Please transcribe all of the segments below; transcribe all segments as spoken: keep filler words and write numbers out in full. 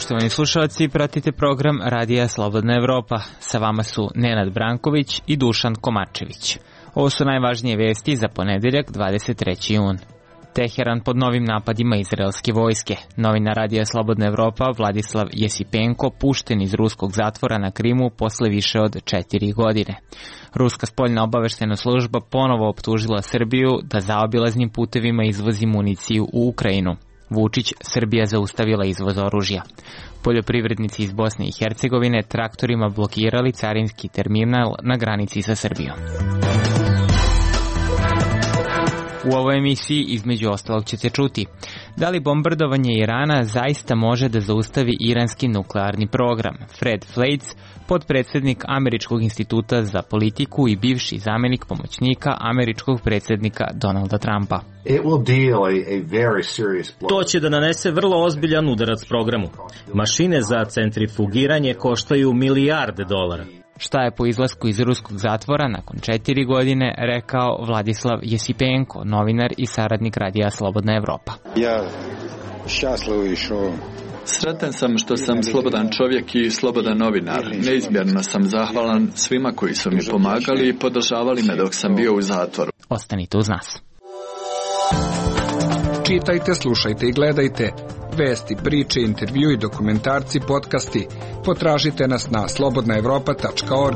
Poštovani slušalci, pratite program Radija Slobodna Evropa. Sa vama su Nenad Branković i Dušan Komačević. Ovo su najvažnije vesti za ponedeljak dvadeset treći jun. Teheran pod novim napadima izraelske vojske. Novinar Radija Slobodna Evropa Vladislav Jesipenko pušten iz ruskog zatvora na Krimu posle više od četiri godine. Ruska spoljna obaveštena služba ponovo optužila Srbiju da zaobilaznim putevima izvozi municiju u Ukrajinu. Vučić, Srbija zaustavila izvoz oružja. Poljoprivrednici iz Bosne i Hercegovine traktorima blokirali carinski terminal na granici sa Srbijom. U ovoj emisiji između ostalog ćete čuti da li bombardovanje Irana zaista može da zaustavi iranski nuklearni program. Fred Fleitz, potpredsednik Američkog instituta za politiku i bivši zamenik pomoćnika američkog predsednika Donalda Trumpa. To će da nanese vrlo ozbiljan udarac programu. Mašine za centrifugiranje koštaju milijarde dolara. Šta je po izlasku iz ruskog zatvora nakon četiri godine rekao Vladislav Jesipenko, novinar i saradnik Radija Slobodna Evropa. Ja šťastlivo išao. Sretan sam što sam slobodan čovjek i slobodan novinar. Neizmjerno sam zahvalan svima koji su mi pomagali i podržavali me dok sam bio u zatvoru. Ostanite uz nas. Čitajte, slušajte i gledajte. Vesti, priče, intervju i dokumentarci, podcasti. Potražite nas na slobodna evropa tačka org.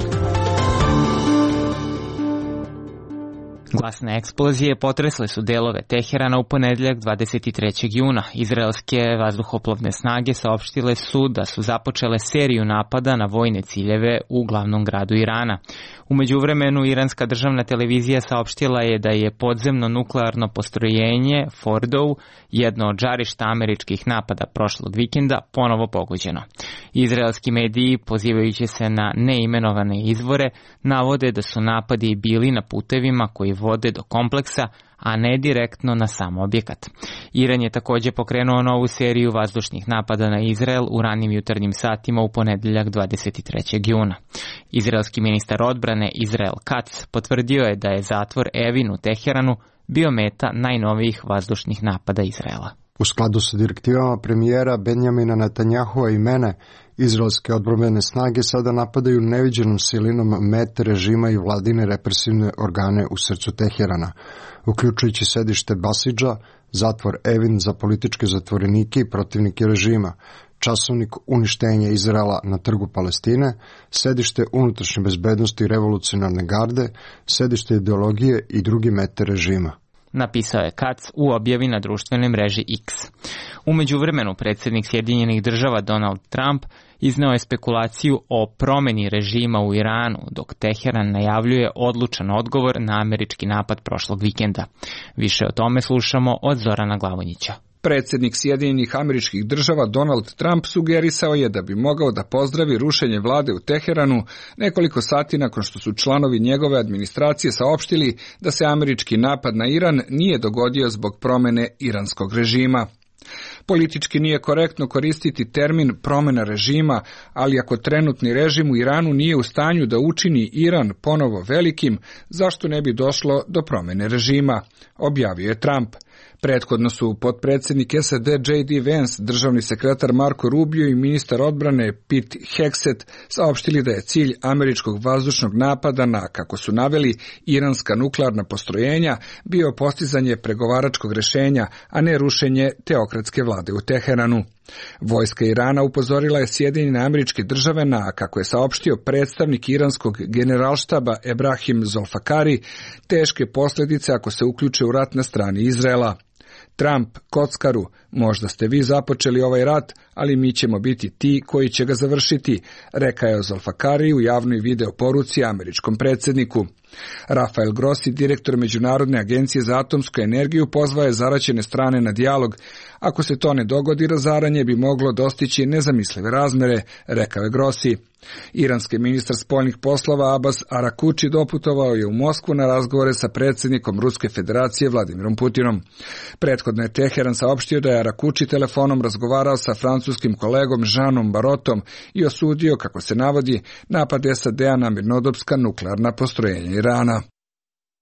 Glasne eksplozije potresle su delove Teherana u ponedeljak dvadeset trećeg juna. Izraelske vazduhoplovne snage saopštile su da su započele seriju napada na vojne ciljeve u glavnom gradu Irana. U međuvremenu, iranska državna televizija saopštila je da je podzemno nuklearno postrojenje Fordow, jedno od žarišta američkih napada prošlog vikenda, ponovo pogođeno. Izraelski mediji, pozivajući se na neimenovane izvore, navode da su napadi bili na putevima koji vode do kompleksa, a ne direktno na sam objekat. Iran je također pokrenuo novu seriju vazdušnih napada na Izrael u ranim jutarnjim satima u ponedeljak dvadeset trećeg juna. Izraelski ministar odbrane Izrael Katz potvrdio je da je zatvor Evin u Teheranu bio meta najnovijih vazdušnih napada Izraela. U skladu sa direktivama premijera Benjamina Netanjahua i mene, izraelske odbrambene snage sada napadaju neviđenom silinom mete režima i vladine represivne organe u srcu Teherana, uključujući sedište Basidža, zatvor Evin za političke zatvorenike i protivnike režima, časovnik uništenja Izraela na trgu Palestine, sedište unutrašnje bezbednosti i revolucionarne garde, sedište ideologije i drugi mete režima, napisao je Katz u objavi na društvenoj mreži X. U međuvremenu, predsjednik Sjedinjenih država Donald Trump izneo je spekulaciju o promeni režima u Iranu, dok Teheran najavljuje odlučan odgovor na američki napad prošlog vikenda. Više o tome slušamo od Zorana Glavonjića. Predsjednik Sjedinjenih Američkih Država Donald Trump sugerisao je da bi mogao da pozdravi rušenje vlade u Teheranu nekoliko sati nakon što su članovi njegove administracije saopštili da se američki napad na Iran nije dogodio zbog promene iranskog režima. Politički nije korektno koristiti termin promjena režima, ali ako trenutni režim u Iranu nije u stanju da učini Iran ponovo velikim, zašto ne bi došlo do promjene režima, objavio je Trump. Prethodno su potpredsjednik S A D J D Vance, državni sekretar Marco Rubio i ministar odbrane Pete Hegseth saopštili da je cilj američkog vazdušnog napada na, kako su naveli, iranska nuklearna postrojenja bio postizanje pregovaračkog rješenja, a ne rušenje teokratske vlade u Teheranu. Vojska Irana upozorila je Sjedinjene Američke Države na, kako je saopštio predstavnik iranskog generalštaba Ebrahim Zolfakari, teške posljedice ako se uključe u rat na strani Izraela. Trump, kockaru, možda ste vi započeli ovaj rat, ali mi ćemo biti ti koji će ga završiti, rekao je Zolfakari u javnoj video poruci američkom predsjedniku. Rafael Grossi, direktor Međunarodne agencije za atomsku energiju, pozvao je zaraćene strane na dijalog. Ako se to ne dogodi, razaranje bi moglo dostići nezamislive razmere, rekao je Grossi. Iranski ministar spoljnih poslova Abbas Arakuči doputovao je u Moskvu na razgovore sa predsjednikom Ruske federacije Vladimirom Putinom. Prethodno je Teheran saopštio da je Arakuči telefonom razgovarao sa francuskim kolegom Jeanom Barotom i osudio, kako se navodi, napad S A D-a na mirnodopska nuklearna postrojenja Irana.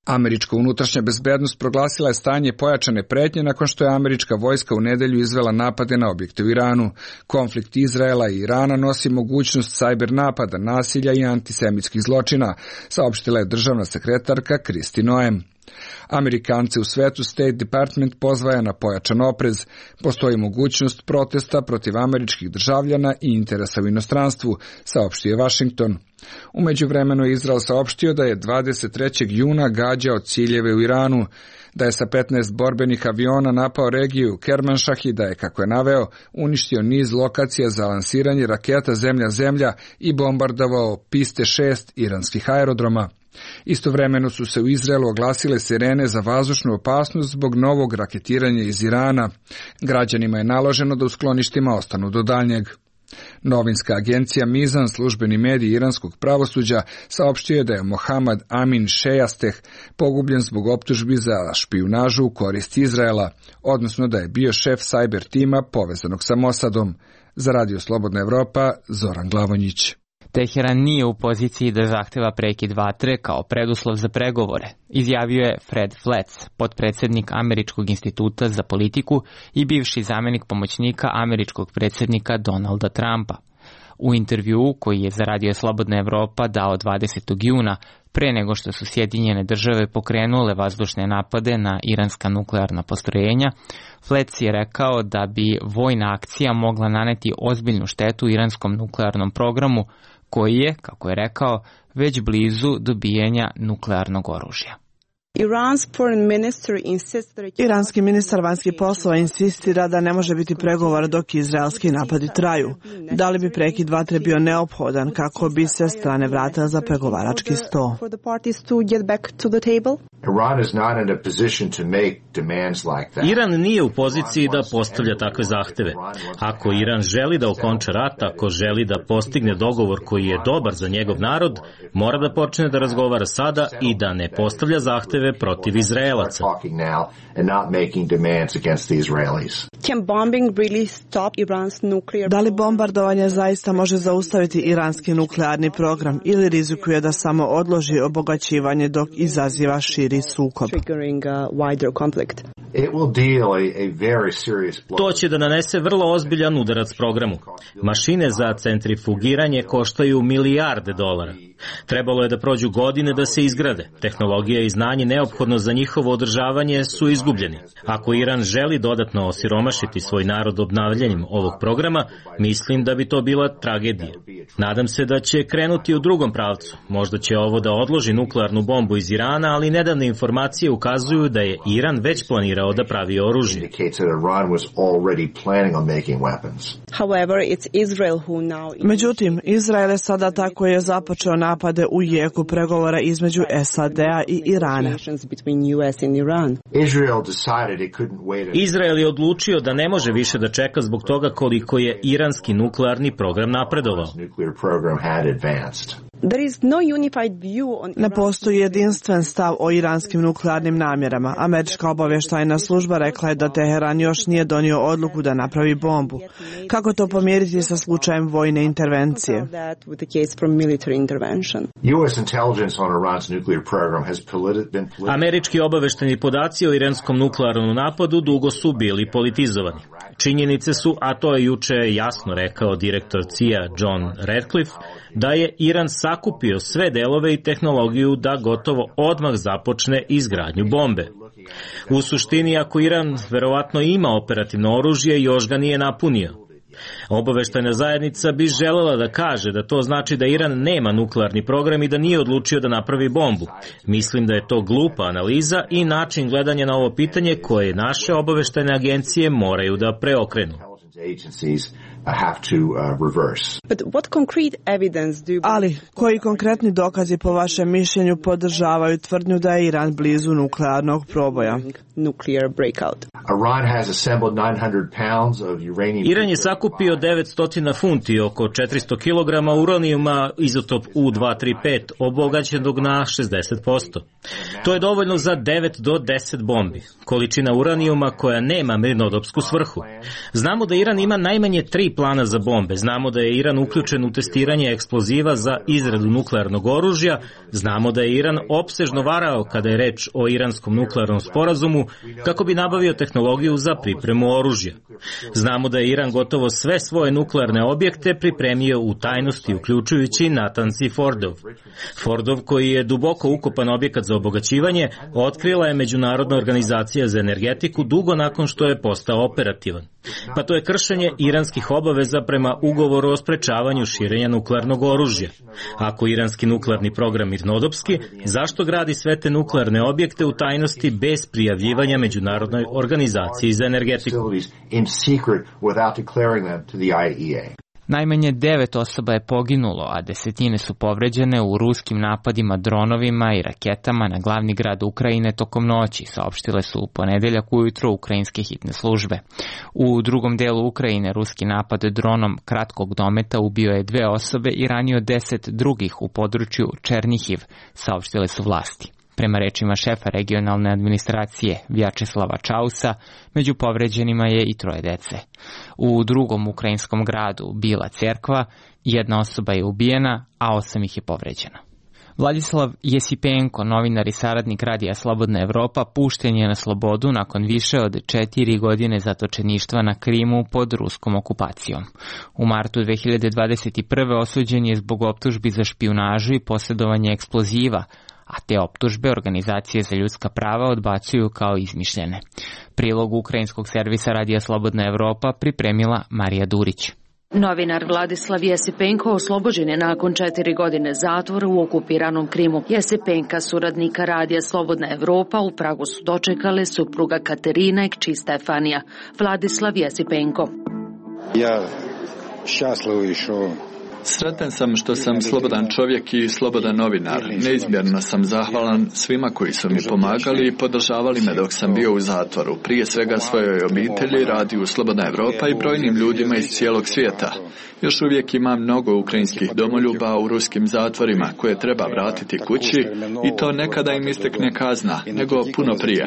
Američka unutrašnja bezbednost proglasila je stanje pojačane pretnje nakon što je američka vojska u nedelju izvela napade na objekte u Iranu. Konflikt Izraela i Irana nosi mogućnost sajber napada, nasilja i antisemitskih zločina, saopštila je državna sekretarka Kristi Noem. Amerikance u svetu State Department pozvaja na pojačan oprez. Postoji mogućnost protesta protiv američkih državljana i interesa u inostranstvu, saopštio je Washington. U međuvremenu je Izrael saopštio da je dvadeset trećeg juna gađao ciljeve u Iranu, da je sa petnaest borbenih aviona napao regiju Kermanšah i da je, kako je naveo, uništio niz lokacija za lansiranje raketa zemlja-zemlja i bombardovao piste šest iranskih aerodroma. Istovremeno su se u Izraelu oglasile sirene za vazdušnu opasnost zbog novog raketiranja iz Irana. Građanima je naloženo da u skloništima ostanu do daljnjeg. Novinska agencija Mizan, službeni medij iranskog pravosuđa, saopštio je da je Mohammad Amin Šejasteh pogubljen zbog optužbi za špijunažu u korist Izraela, odnosno da je bio šef sajber tima povezanog sa Mosadom. Za Radio Slobodna Evropa, Zoran Glavonjić. Teheran nije u poziciji da zahteva prekid vatre kao preduslov za pregovore, izjavio je Fred Fletz, potpredsjednik Američkog instituta za politiku i bivši zamjenik pomoćnika američkog predsjednika Donalda Trumpa. U intervjuu koji je za Radio Slobodna Evropa dao dvadesetog juna, pre nego što su Sjedinjene države pokrenule vazdušne napade na iranska nuklearna postrojenja, Fletz je rekao da bi vojna akcija mogla naneti ozbiljnu štetu iranskom nuklearnom programu, koji je, kako je rekao, već blizu dobijanja nuklearnog oružja. Iranski ministar vanjskih poslova insistira da ne može biti pregovora dok izraelski napadi traju. Da li bi prekid vatre bio neophodan kako bi se strane vratile za pregovarački sto? Iran nije u poziciji da postavlja takve zahteve. Ako Iran želi da okonča rat, ako želi da postigne dogovor koji je dobar za njegov narod, mora da počne da razgovara sada i da ne postavlja zahteve protiv Izraelaca. Da li bombardovanje zaista može zaustaviti iranski nuklearni program ili rizikuje da samo odloži obogaćivanje dok izaziva širi sukob? To će da nanese vrlo ozbiljan udarac programu. Mašine za centrifugiranje koštaju milijarde dolara. Trebalo je da prođu godine da se izgrade. Tehnologija i znanje neophodno za njihovo održavanje su izgubljeni. Ako Iran želi dodatno osiromašiti svoj narod obnavljanjem ovog programa, mislim da bi to bila tragedija. Nadam se da će krenuti u drugom pravcu. Možda će ovo da odloži nuklearnu bombu iz Irana, ali nedavne informacije ukazuju da je Iran već planirao da pravi oružje. Međutim, Izrael je sada tako je započeo napade u jeku pregovora između S A D-a i Irana. Izrael je odlučio da ne može više da čeka zbog toga koliko je iranski nuklearni program napredovao. Ne postoji jedinstven stav o iranskim nuklearnim namjerama. Američka obavještajna služba rekla je da Teheran još nije donio odluku da napravi bombu. Kako to pomiriti sa slučajem vojne intervencije? Američki obavještajni podaci o iranskom nuklearnom napadu dugo su bili politizovani. Činjenice su, a to je juče jasno rekao direktor C I A John Ratcliffe, da je Iran sakupio sve delove i tehnologiju da gotovo odmah započne izgradnju bombe. U suštini, ako Iran verovatno ima operativno oružje, još ga nije napunio. Obaveštajna zajednica bi želela da kaže da to znači da Iran nema nuklearni program i da nije odlučio da napravi bombu. Mislim da je to glupa analiza i način gledanja na ovo pitanje koje naše obaveštajne agencije moraju da preokrenu. Ali, koji konkretni dokazi po vašem mišljenju podržavaju tvrdnju da je Iran blizu nuklearnog proboja? nuclear breakout. Iran je sakupio devetsto funti, oko četiristo kilograma uranijuma izotop U dva tri pet, obogaćenog na šezdeset posto. To je dovoljno za devet do deset bombi, količina uranijuma koja nema mirnodopsku svrhu. Znamo da Iran ima najmanje tri plana za bombe, znamo da je Iran uključen u testiranje eksploziva za izradu nuklearnog oružja, znamo da je Iran opsežno varao kada je reč o iranskom nuklearnom sporazumu kako bi nabavio tehnologiju za pripremu oružja. Znamo da je Iran gotovo sve svoje nuklearne objekte pripremio u tajnosti, uključujući Natanz i Fordov. Fordov, koji je duboko ukopan objekat za obogaćivanje, otkrila je Međunarodna organizacija za energetiku dugo nakon što je postao operativan. Pa to je kršenje iranskih obaveza prema ugovoru o sprečavanju širenja nuklearnog oružja. Ako iranski nuklearni program mirnodopski, zašto gradi sve te nuklearne objekte u tajnosti bez prijavljivanja Međunarodnoj organizaciji za energetiku? Najmanje devet osoba je poginulo, a desetine su povređene u ruskim napadima dronovima i raketama na glavni grad Ukrajine tokom noći, saopštile su u ponedeljak ujutro ukrajinske hitne službe. U drugom delu Ukrajine ruski napad dronom kratkog dometa ubio je dve osobe i ranio deset drugih u području Černihiv, saopštile su vlasti. Prema rečima šefa regionalne administracije Vjačeslava Čausa, među povređenima je i troje dece. U drugom ukrajinskom gradu Bila Cerkva jedna osoba je ubijena, a osam ih je povređeno. Vladislav Jesipenko, novinar i saradnik Radija Slobodna Evropa, pušten je na slobodu nakon više od četiri godine zatočeništva na Krimu pod ruskom okupacijom. U martu dve hiljade dvadeset prve. osuđen je zbog optužbi za špijunažu i posjedovanje eksploziva, a te optužbe Organizacije za ljudska prava odbacuju kao izmišljene. Prilog ukrajinskog servisa Radija Slobodna Evropa pripremila Marija Durić. Novinar Vladislav Jesipenko oslobođen je nakon četiri godine zatvora u okupiranom Krimu. Jesipenka, suradnika Radija Slobodna Evropa, u Pragu su dočekale supruga Katerina i kći Stefanija. Vladislav Jesipenko. Ja šťastливий, що Sretan sam što sam slobodan čovjek i slobodan novinar. Neizmjerno sam zahvalan svima koji su mi pomagali i podržavali me dok sam bio u zatvoru. Prije svega svojoj obitelji, Radiju Slobodna Evropa i brojnim ljudima iz cijelog svijeta. Još uvijek ima mnogo ukrajinskih domoljuba u ruskim zatvorima koje treba vratiti kući i to nekada im istekne kazna, nego puno prije.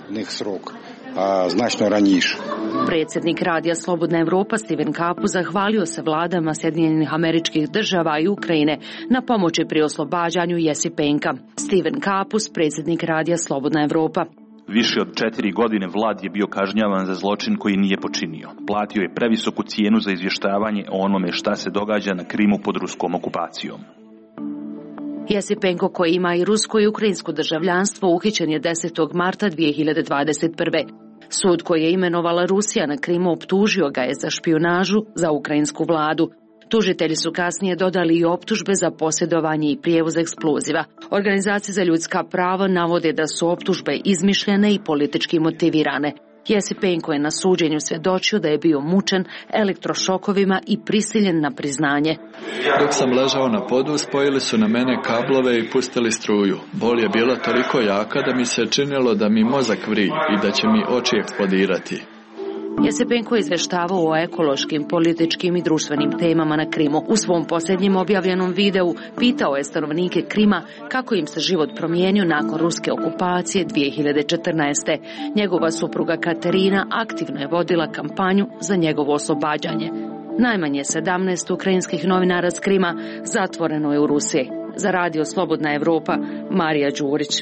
Predsjednik Radija Slobodna Evropa Steven Kapu zahvalio se vladama Sjedinjenih Američkih Država i Ukrajine na pomoći pri oslobađanju Jesipenka. Steven Kapus, predsjednik Radija Slobodna Evropa. Više od četiri godine Vlad je bio kažnjavan za zločin koji nije počinio. Platio je previsoku cijenu za izvještavanje o onome šta se događa na Krimu pod ruskom okupacijom. Jesipenko, koji ima i rusko i ukrajinsko državljanstvo, uhićen je desetog marta dvije hiljade dvadeset prve. Sud koji je imenovala Rusija na Krimu optužio ga je za špijunažu za ukrajinsku vladu. Tužitelji su kasnije dodali i optužbe za posjedovanje i prijevoz eksploziva. Organizacije za ljudska prava navode da su optužbe izmišljene i politički motivirane. Jesipenko je na suđenju svjedočio da je bio mučen elektrošokovima i prisiljen na priznanje. Dok sam ležao na podu, spojili su na mene kablove i pustili struju. Bol je bila toliko jaka da mi se činilo da mi mozak vri i da će mi oči eksplodirati. Jesipenko je izveštavao o ekološkim, političkim i društvenim temama na Krimu. U svom posljednjem objavljenom videu pitao je stanovnike Krima kako im se život promijenio nakon ruske okupacije dvije hiljade četrnaeste. Njegova supruga Katerina aktivno je vodila kampanju za njegovo oslobađanje. Najmanje sedamnaest ukrajinskih novinara s Krima zatvoreno je u Rusiji. Za Radio Slobodna Evropa, Marija Đurić.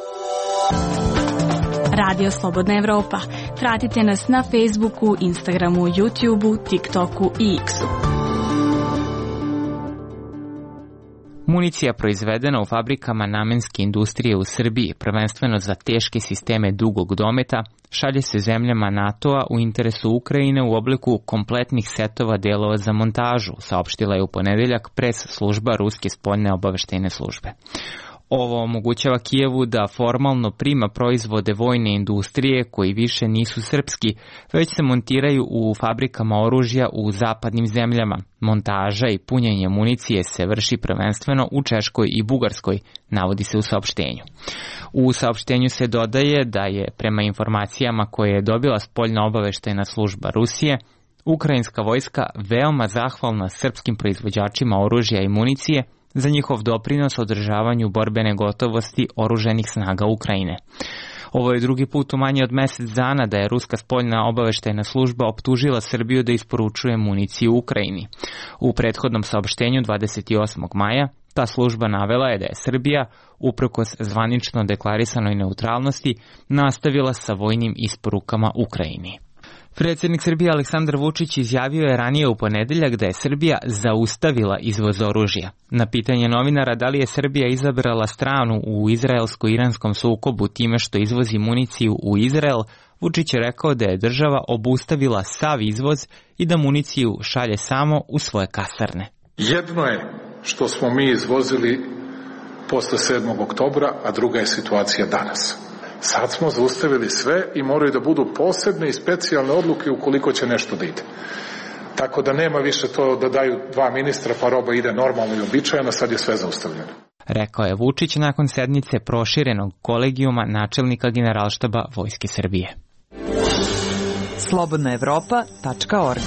Radio Slobodna Evropa. Pratite nas na Facebooku, Instagramu, YouTubeu, TikToku i X-u. Municija proizvedena u fabrikama namenske industrije u Srbiji, prvenstveno za teške sisteme dugog dometa, šalje se zemljama NATO-a u interesu Ukrajine u obliku kompletnih setova delova za montažu, saopštila je u ponedeljak pres služba Ruske spoljne obaveštajne službe. Ovo omogućava Kijevu da formalno prima proizvode vojne industrije koji više nisu srpski, već se montiraju u fabrikama oružja u zapadnim zemljama. Montaža i punjenje municije se vrši prvenstveno u Češkoj i Bugarskoj, navodi se u saopštenju. U saopštenju se dodaje da je, prema informacijama koje je dobila spoljna obaveštajna služba Rusije, ukrajinska vojska veoma zahvalna srpskim proizvođačima oružja i municije za njihov doprinos održavanju borbene gotovosti oruženih snaga Ukrajine. Ovo je drugi put u manje od mesec dana da je ruska spoljna obaveštajna služba optužila Srbiju da isporučuje municiju Ukrajini. U prethodnom saopštenju dvadeset osmog maja ta služba navela je da je Srbija, uprkos zvanično deklarisanoj neutralnosti, nastavila sa vojnim isporukama Ukrajini. Predsjednik Srbije Aleksandar Vučić izjavio je ranije u ponedeljak da je Srbija zaustavila izvoz oružja. Na pitanje novinara da li je Srbija izabrala stranu u izraelsko-iranskom sukobu time što izvozi municiju u Izrael, Vučić je rekao da je država obustavila sav izvoz i da municiju šalje samo u svoje kasarne. Jedno je što smo mi izvozili posle sedmog oktobra, a druga je situacija danas. Sad smo zaustavili sve i moraju da budu posebne i specijalne odluke ukoliko će nešto da ide. Tako da nema više to da daju dva ministra pa roba ide normalno i običajno, sad je sve zaustavljeno. Rekao je Vučić nakon sednice proširenog kolegijuma načelnika Generalštaba Vojske Srbije. slobodna evropa tačka org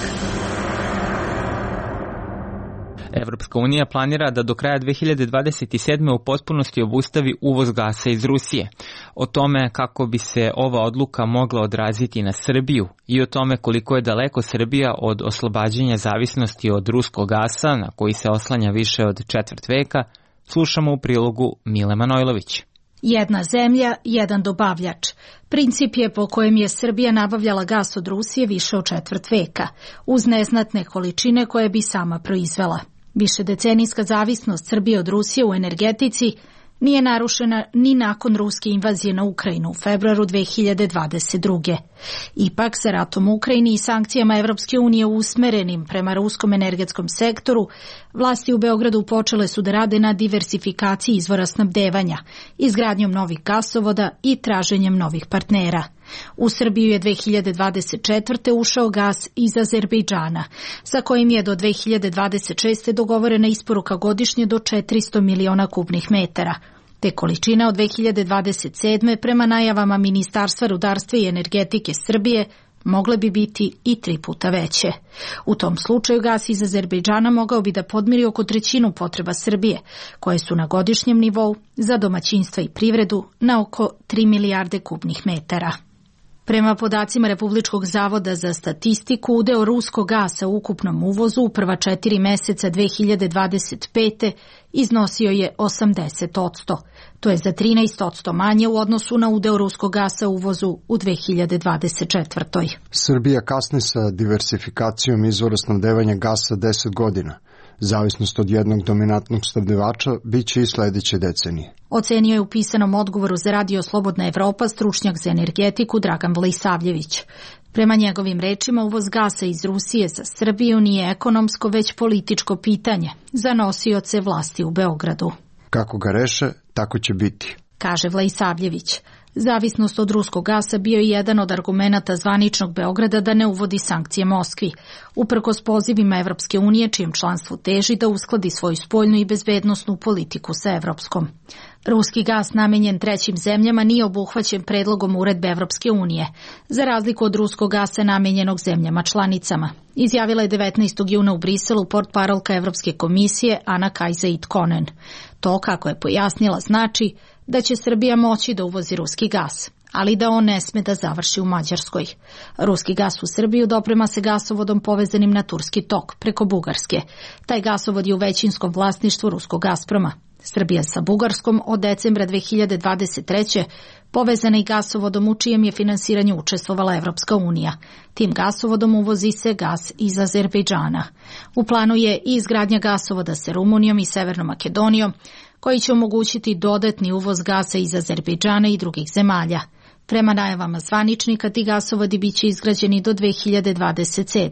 Evropska unija planira da do kraja dve hiljade dvadeset sedme. u potpunosti obustavi uvoz gasa iz Rusije. O tome kako bi se ova odluka mogla odraziti na Srbiju i o tome koliko je daleko Srbija od oslobađanja zavisnosti od ruskog gasa, na koji se oslanja više od četvrt veka, slušamo u prilogu Mile Manojlović. Jedna zemlja, jedan dobavljač. Princip je po kojem je Srbija nabavljala gas od Rusije više od četvrt veka, uz neznatne količine koje bi sama proizvela. Višedecenijska zavisnost Srbije od Rusije u energetici nije narušena ni nakon ruske invazije na Ukrajinu u februaru dve hiljade dvadeset druge. Ipak, sa ratom u Ukrajini i sankcijama Evropske unije usmerenim prema ruskom energetskom sektoru, vlasti u Beogradu počele su da rade na diversifikaciji izvora snabdevanja, izgradnjom novih gasovoda i traženjem novih partnera. U Srbiju je dve hiljade dvadeset četvrte. ušao gas iz Azerbejdžana, sa kojim je do dve hiljade dvadeset šeste. dogovorena isporuka godišnje do četiristo miliona kubnih metara. Te količina od dve hiljade dvadeset sedme. prema najavama Ministarstva rudarstva i energetike Srbije mogle bi biti i tri puta veće. U tom slučaju gas iz Azerbejdžana mogao bi da podmiri oko trećinu potreba Srbije, koje su na godišnjem nivou za domaćinstva i privredu na oko tri milijarde kubnih metara. Prema podacima Republičkog zavoda za statistiku, udeo ruskog gasa u ukupnom uvozu u prva četiri meseca dve hiljade dvadeset pete. iznosio je osamdeset posto. To je za trinaest posto manje u odnosu na udeo ruskog gasa u uvozu u dve hiljade dvadeset četvrtoj. Srbija kasni sa diversifikacijom izvora snabdevanja gasa deset godina. Zavisnost od jednog dominantnog snabdevača biće i sledeće decenije. Ocenio je u pisanom odgovoru za radio Slobodna Evropa stručnjak za energetiku Dragan Vlisavljević. Prema njegovim rečima, uvoz gasa iz Rusije za Srbiju nije ekonomsko, već političko pitanje za nosioce vlasti u Beogradu. Kako ga reše, tako će biti, kaže Vlisavljević. Zavisnost od ruskog gasa bio je jedan od argumenata zvaničnog Beograda da ne uvodi sankcije Moskvi, uprkos pozivima Evropske unije, čijem članstvu teži da uskladi svoju spoljnu i bezbednosnu politiku sa evropskom. Ruski gas namenjen trećim zemljama nije obuhvaćen predlogom uredbe Evropske unije, za razliku od ruskog gasa namenjenog zemljama članicama, izjavila je devetnaestog juna u Briselu portparolka Evropske komisije Ana Kajza-Itkonen. To, kako je pojasnila, znači da će Srbija moći da uvozi ruski gas, ali da on ne sme da završi u Mađarskoj. Ruski gas u Srbiju doprema se gasovodom povezanim na Turski tok preko Bugarske. Taj gasovod je u većinskom vlasništvu ruskog Gazproma. Srbija sa Bugarskom od decembra dve hiljade dvadeset treće. povezana i gasovodom u čijem je finansiranju učestvovala Evropska unija. Tim gasovodom uvozi se gas iz Azerbejdžana. U planu je i izgradnja gasovoda sa Rumunijom i Severnom Makedonijom, koji će omogućiti dodatni uvoz gasa iz Azerbejdžana i drugih zemalja. Prema najavama zvaničnika, ti gasovodi biće izgrađeni do dve hiljade dvadeset sedme.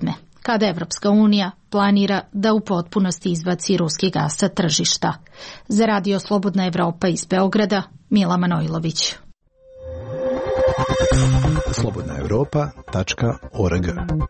kada Evropska unija planira da u potpunosti izbaci ruski gas sa tržišta. Za Radio Slobodna Evropa iz Beograda, Mila Manojlović. slobodna evropa tačka org.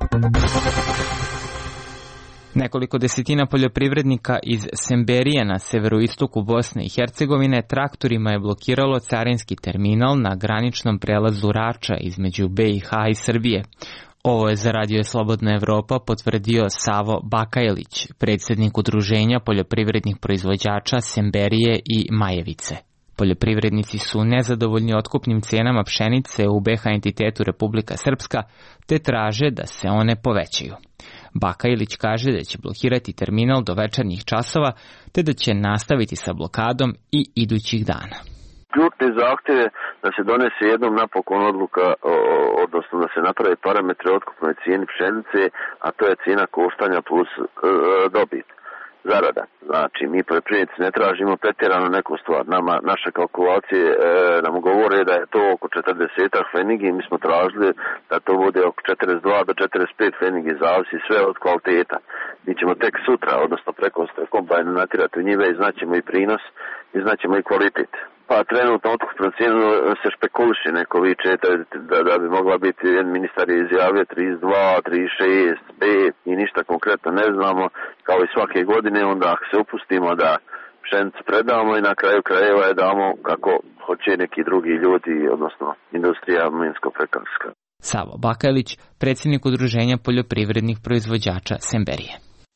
Nekoliko desetina poljoprivrednika iz Semberije na severoistoku Bosne i Hercegovine traktorima je blokiralo carinski terminal na graničnom prelazu Rača između B i H i Srbije. Ovo je za Radio Slobodna Evropa potvrdio Savo Bakajlić, predsjednik Udruženja poljoprivrednih proizvođača Semberije i Majevice. Poljoprivrednici su nezadovoljni otkupnim cenama pšenice u B H entitetu Republika Srpska, te traže da se one povećaju. Bakajlić kaže da će blokirati terminal do večernjih časova, te da će nastaviti sa blokadom i idućih dana. Ključni zahtjev je da se donese jednom napokon odluka, odnosno da se napravi parametre otkupnoj cijeni pšenice, a to je cijena koštanja plus e, dobit, zarada. Znači, mi poljoprivrednici ne tražimo pretjerano neku stvar. Nama, naše kalkulacije e, nam govore da je to oko četrdeset fenigi, mi smo tražili da to bude oko četrdeset dva do četrdeset pet fenigi, zavisi sve od kvaliteta. Mi ćemo tek sutra, odnosno preko kombajna natirati u njive i znaćemo i prinos i znaćemo i kvalitet. Pa trenutno otkupnu cijenu se špekuliše, neko viče da, da bi mogla biti, jedan ministar je izjavio trideset dva, trideset šest, pet i ništa konkretno ne znamo, kao i svake godine, onda ako se upustimo da pšenicu predamo i na kraju krajeva je damo kako hoće neki drugi ljudi, odnosno industrija mlinsko-prekarska. Savo Bakajlić, predsjednik Udruženja poljoprivrednih proizvođača Semberije.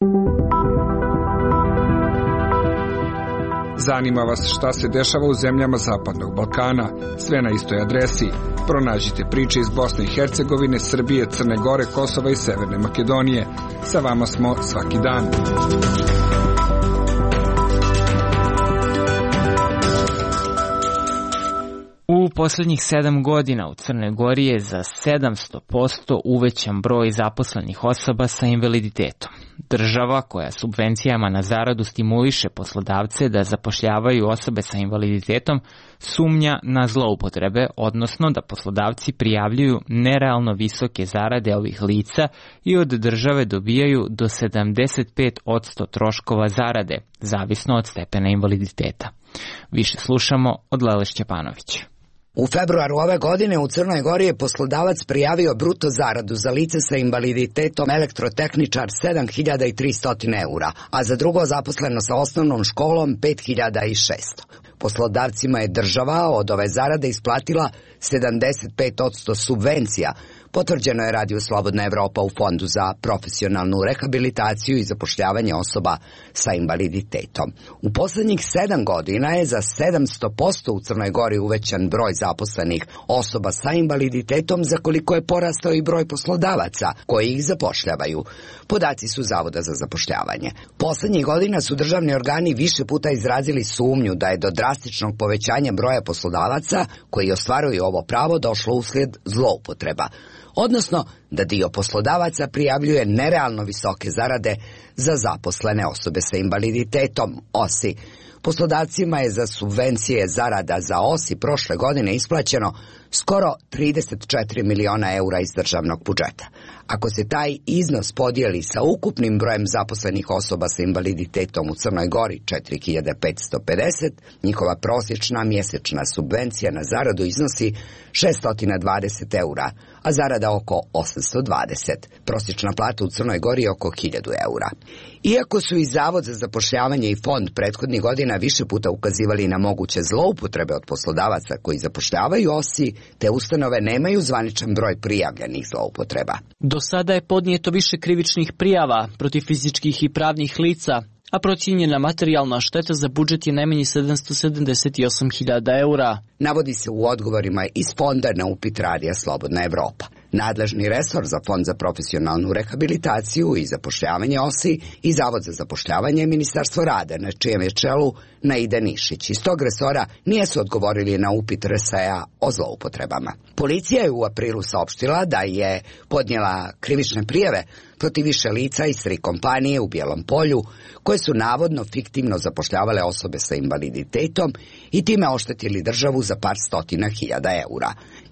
Zanima vas šta se dešava u zemljama Zapadnog Balkana? Sve na istoj adresi. Pronađite priče iz Bosne i Hercegovine, Srbije, Crne Gore, Kosova i Severne Makedonije. Sa vama smo svaki dan. U posljednjih sedam godina u Crnoj Gori je za sedamsto posto uvećan broj zaposlenih osoba sa invaliditetom. Država, koja subvencijama na zaradu stimuliše poslodavce da zapošljavaju osobe sa invaliditetom, sumnja na zloupotrebe, odnosno da poslodavci prijavljuju nerealno visoke zarade ovih lica i od države dobijaju do sedamdeset pet posto troškova zarade, zavisno od stepena invaliditeta. Više slušamo od Lele Šćepanović. U februaru ove godine u Crnoj Gori je poslodavac prijavio bruto zaradu za lice sa invaliditetom elektrotehničar sedam hiljada tristo eura, a za drugo zaposleno sa osnovnom školom pet hiljada šesto. Poslodavcima je država od ove zarade isplatila sedamdeset pet posto subvencija, potvrđeno je Radio Slobodna Evropa u Fondu za profesionalnu rehabilitaciju i zapošljavanje osoba sa invaliditetom. U poslednjih sedam godina je za sedamsto posto u Crnoj Gori uvećan broj zaposlenih osoba sa invaliditetom, za koliko je porastao i broj poslodavaca koji ih zapošljavaju. Podaci su Zavoda za zapošljavanje. Poslednjih godina su državni organi više puta izrazili sumnju da je do drastičnog povećanja broja poslodavaca koji ostvaruju ovo pravo došlo uslijed zloupotreba, odnosno da dio poslodavaca prijavljuje nerealno visoke zarade za zaposlene osobe sa invaliditetom, O S I. Poslodavcima je za subvencije zarada za O S I prošle godine isplaćeno skoro trideset četiri miliona eura iz državnog budžeta. Ako se taj iznos podijeli sa ukupnim brojem zaposlenih osoba sa invaliditetom u Crnoj Gori, četiri hiljade petsto pedeset, njihova prosječna mjesečna subvencija na zaradu iznosi šesto dvadeset eura, a zarada oko osamsto dvadeset. Prosječna plata u Crnoj Gori je oko hiljadu eura. Iako su i Zavod za zapošljavanje i Fond prethodnih godina više puta ukazivali na moguće zloupotrebe od poslodavaca koji zapošljavaju O S I, te ustanove nemaju zvaničan broj prijavljenih zloupotreba. Do sada je podnijeto više krivičnih prijava protiv fizičkih i pravnih lica, a procijenjena materijalna šteta za budžet je najmanje sedamsto sedamdeset osam hiljada eura. Navodi se u odgovorima iz Fonda na upit Radija Slobodna Evropa. Nadležni resor za Fond za profesionalnu rehabilitaciju i zapošljavanje O S I i Zavod za zapošljavanje Ministarstvo rada, na čijem je čelu Naida Nišić. Iz tog resora nisu odgovorili na upit R S A o zloupotrebama. Policija je u aprilu saopštila da je podnijela krivične prijave protiv više lica iz tri kompanije u Bijelom Polju, koje su navodno fiktivno zapošljavale osobe sa invaliditetom i time oštetili državu za par stotina hiljada eura.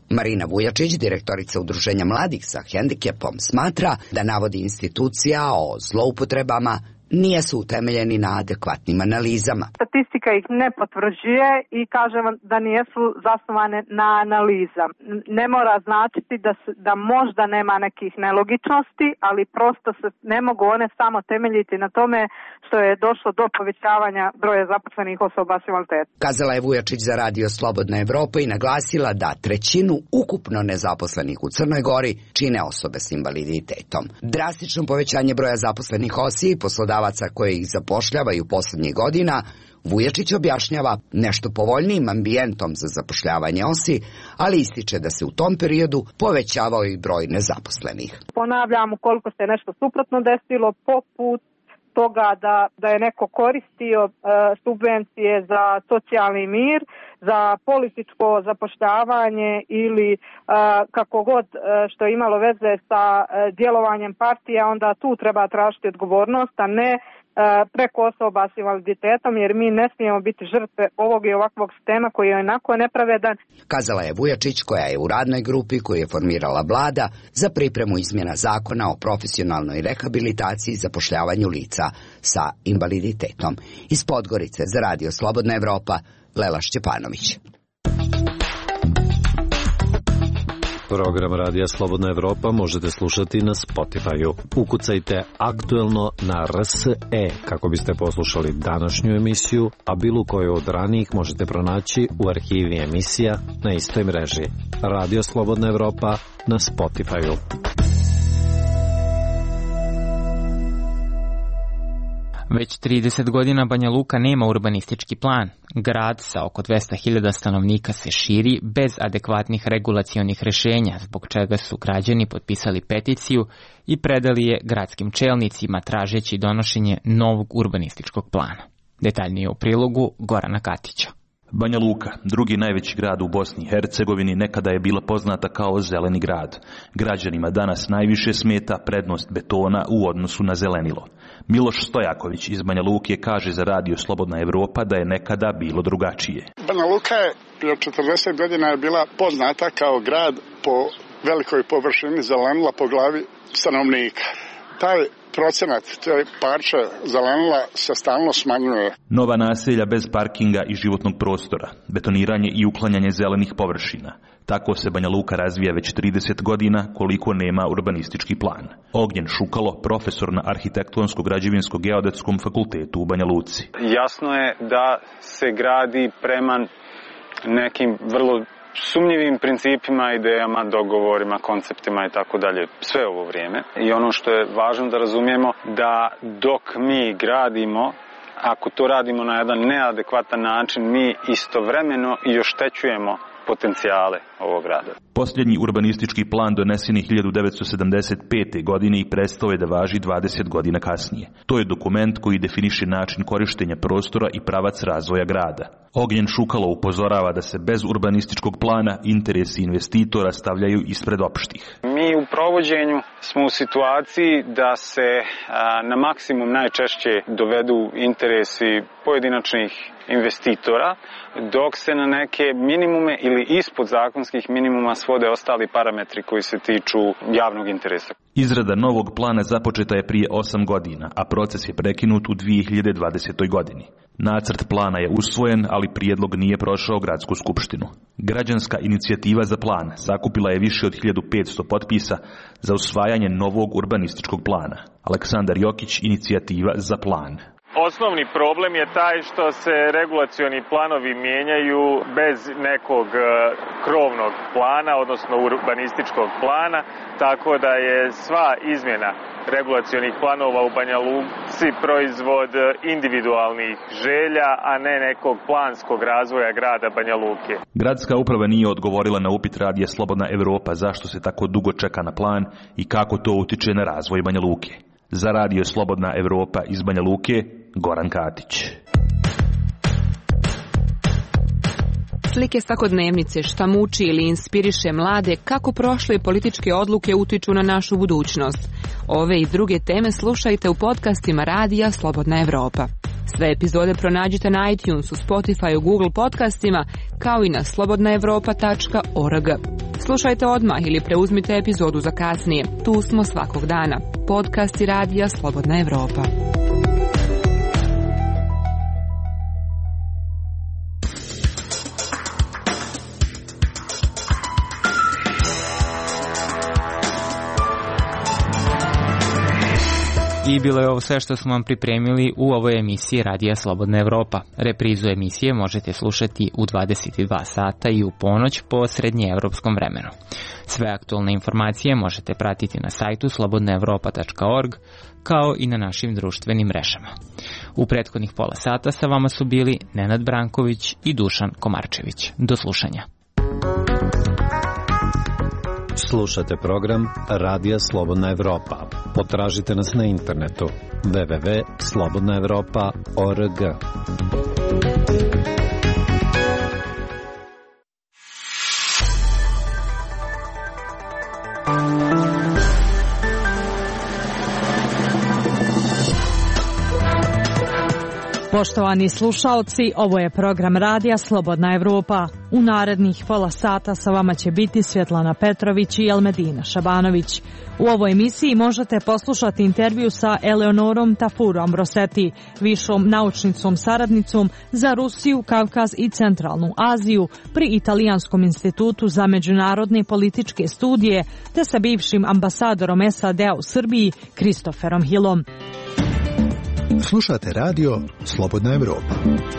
Marina Vujačić, direktorica Udruženja mladih sa hendikepom, smatra da navodi institucija o zloupotrebama nisu utemeljeni na adekvatnim analizama. Statistika ih ne potvrđuje i kažem da nisu zasnovane na analiza. Ne mora značiti da, se, da možda nema nekih nelogičnosti, ali prosto se ne mogu one samo temeljiti na tome što je došlo do povećavanja broja zaposlenih osoba s invaliditetom. Kazala je Vujačić za Radio Slobodna Evropa i naglasila da trećinu ukupno nezaposlenih u Crnoj Gori čine osobe s invaliditetom. Drastično povećanje broja zaposlenih osi i poslodavaca koje ih zapošljavaju poslednjih godina, Vujačić objašnjava nešto povoljnijim ambijentom za zapošljavanje osi, ali ističe da se u tom periodu povećavao i broj nezaposlenih. Ponavljam, ukoliko se nešto suprotno desilo, poput toga da, da je neko koristio e, subvencije za socijalni mir, za političko zapošljavanje ili e, kako god e, što je imalo veze sa e, djelovanjem partija, onda tu treba tražiti odgovornost, a ne e, preko osoba s invaliditetom, jer mi ne smijemo biti žrtve ovog i ovakvog sistema koji je onako nepravedan. Kazala je Vujačić, koja je u radnoj grupi koju je formirala vlada za pripremu izmjena zakona o profesionalnoj rehabilitaciji i zapošljavanju lica sa invaliditetom. Iz Podgorice za Radio Slobodna Evropa, Lela Šćepanović. Program Radija Slobodna Evropa možete slušati na Spotify-u. Ukucajte aktuelno na R S E kako biste poslušali današnju emisiju, a bilo koju od ranijih možete pronaći u arhivi emisija na istoj mreži. Radio Slobodna Evropa na Spotify-u. Već trideset godina Banja Luka nema urbanistički plan. Grad sa oko dvesta hiljada stanovnika se širi bez adekvatnih regulacionih rešenja, zbog čega su građani potpisali peticiju i predali je gradskim čelnicima tražeći donošenje novog urbanističkog plana. Detaljnije u prilogu Gorana Katića. Banja Luka, drugi najveći grad u Bosni i Hercegovini, nekada je bila poznata kao zeleni grad. Građanima danas najviše smeta prednost betona u odnosu na zelenilo. Miloš Stojaković iz Banja Luke kaže za Radio Slobodna Evropa da je nekada bilo drugačije. Banja Luka je prije četrdeset godina je bila poznata kao grad po velikoj površini zelenila po glavi stanovnika. Taj procenat, to je parče zelenila, se stalno smanjuje. Nova naselja bez parkinga i životnog prostora, betoniranje i uklanjanje zelenih površina. Tako se Banja Luka razvija već trideset godina koliko nema urbanistički plan. Ognjen Šukalo, profesor na Arhitektonsko-građevinsko-geodetskom fakultetu u Banja Luci. Jasno je da se gradi prema nekim vrlo sumnjivim principima, idejama, dogovorima, konceptima i tako dalje, sve ovo vrijeme. I ono što je važno da razumijemo, da dok mi gradimo, ako to radimo na jedan neadekvatan način, mi istovremeno i oštećujemo potencijale ovog grada. Posljednji urbanistički plan donesen je hiljadu devetsto sedamdeset pete. godine i prestao je da važi dvadeset godina kasnije. To je dokument koji definiše način korištenja prostora i pravac razvoja grada. Ognjen Šukalo upozorava da se bez urbanističkog plana interesi investitora stavljaju ispred opštih. Mi u provođenju smo u situaciji da se a, na maksimum najčešće dovedu interesi pojedinačnih investitora, dok se na neke minimume ili ispod zakonskih minimuma svode ostali parametri koji se tiču javnog interesa. Izrada novog plana započeta je prije osam godina, a proces je prekinut u dvije hiljade dvadesetoj. godini. Nacrt plana je usvojen, ali prijedlog nije prošao gradsku skupštinu. Građanska inicijativa za plan sakupila je više od hiljadu petsto potpisa za usvajanje novog urbanističkog plana. Aleksandar Jokić, inicijativa za plan. Osnovni problem je taj što se regulacioni planovi mijenjaju bez nekog krovnog plana, odnosno urbanističkog plana, tako da je sva izmjena regulacionih planova u Banja Luci proizvod individualnih želja, a ne nekog planskog razvoja grada Banja Luke. Gradska uprava nije odgovorila na upit Radija Slobodna Evropa zašto se tako dugo čeka na plan i kako to utiče na razvoj Banja Luke. Za Radio Slobodna Evropa iz Banja Luke, Goran Katić. Slike svakodnevnice, šta muči ili inspiriše mlade, kako prošle političke odluke utiču na našu budućnost. Ove i druge teme slušajte u podcastima Radija Slobodna Evropa. Sve epizode pronađite na iTunesu, Spotify, Google podcastima, kao i na slobodna evropa tačka org. Slušajte odmah ili preuzmite epizodu za kasnije. Tu smo svakog dana. Podcast i radija Slobodna Evropa. I bilo je ovo sve što smo vam pripremili u ovoj emisiji Radija Slobodna Evropa. Reprizu emisije možete slušati u dvadeset dva sata i u ponoć po srednjeevropskom vremenu. Sve aktualne informacije možete pratiti na sajtu slobodna evropa tačka org kao i na našim društvenim mrežama. U prethodnih pola sata sa vama su bili Nenad Branković i Dušan Komarčević. Do slušanja. Slušate program Radija Slobodna Evropa. Potražite nas na internetu w w w tačka slobodna evropa tačka org. Poštovani slušaoci, ovo je program Radija Slobodna Evropa. U narednih pola sata sa vama će biti Svjetlana Petrović i Elmedina Šabanović. U ovoj emisiji možete poslušati intervju sa Eleonorom Tafurom Roseti, višom naučnicom saradnicom za Rusiju, Kavkaz i Centralnu Aziju pri Italijanskom institutu za međunarodne političke studije, te sa bivšim ambasadorom S A D-a u Srbiji, Kristoferom Hillom. Slušate radio Slobodna Evropa.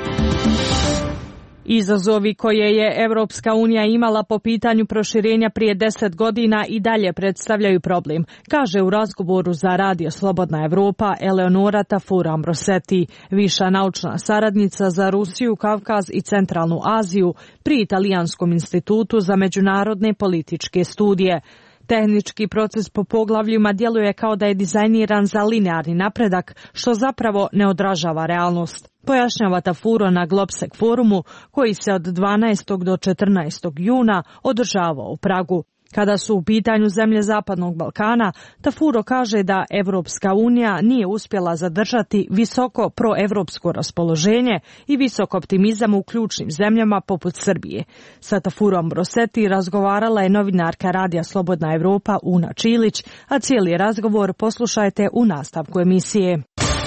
Izazovi koje je Evropska unija imala po pitanju proširenja prije deset godina i dalje predstavljaju problem, kaže u razgovoru za Radio Slobodna Evropa Eleonora Tafura Ambroseti, viša naučna saradnica za Rusiju, Kavkaz i Centralnu Aziju pri Italijanskom institutu za međunarodne političke studije. Tehnički proces po poglavljima djeluje kao da je dizajniran za linearni napredak, što zapravo ne odražava realnost. Pojašnjava Tafuro na Globsec forumu, koji se od dvanaestog do četrnaestog juna održavao u Pragu. Kada su u pitanju zemlje Zapadnog Balkana, Tafuro kaže da Evropska unija nije uspjela zadržati visoko proevropsko raspoloženje i visok optimizam u ključnim zemljama poput Srbije. Sa Tafurom Roseti razgovarala je novinarka Radija Slobodna Evropa Una Čilić, a cijeli razgovor poslušajte u nastavku emisije.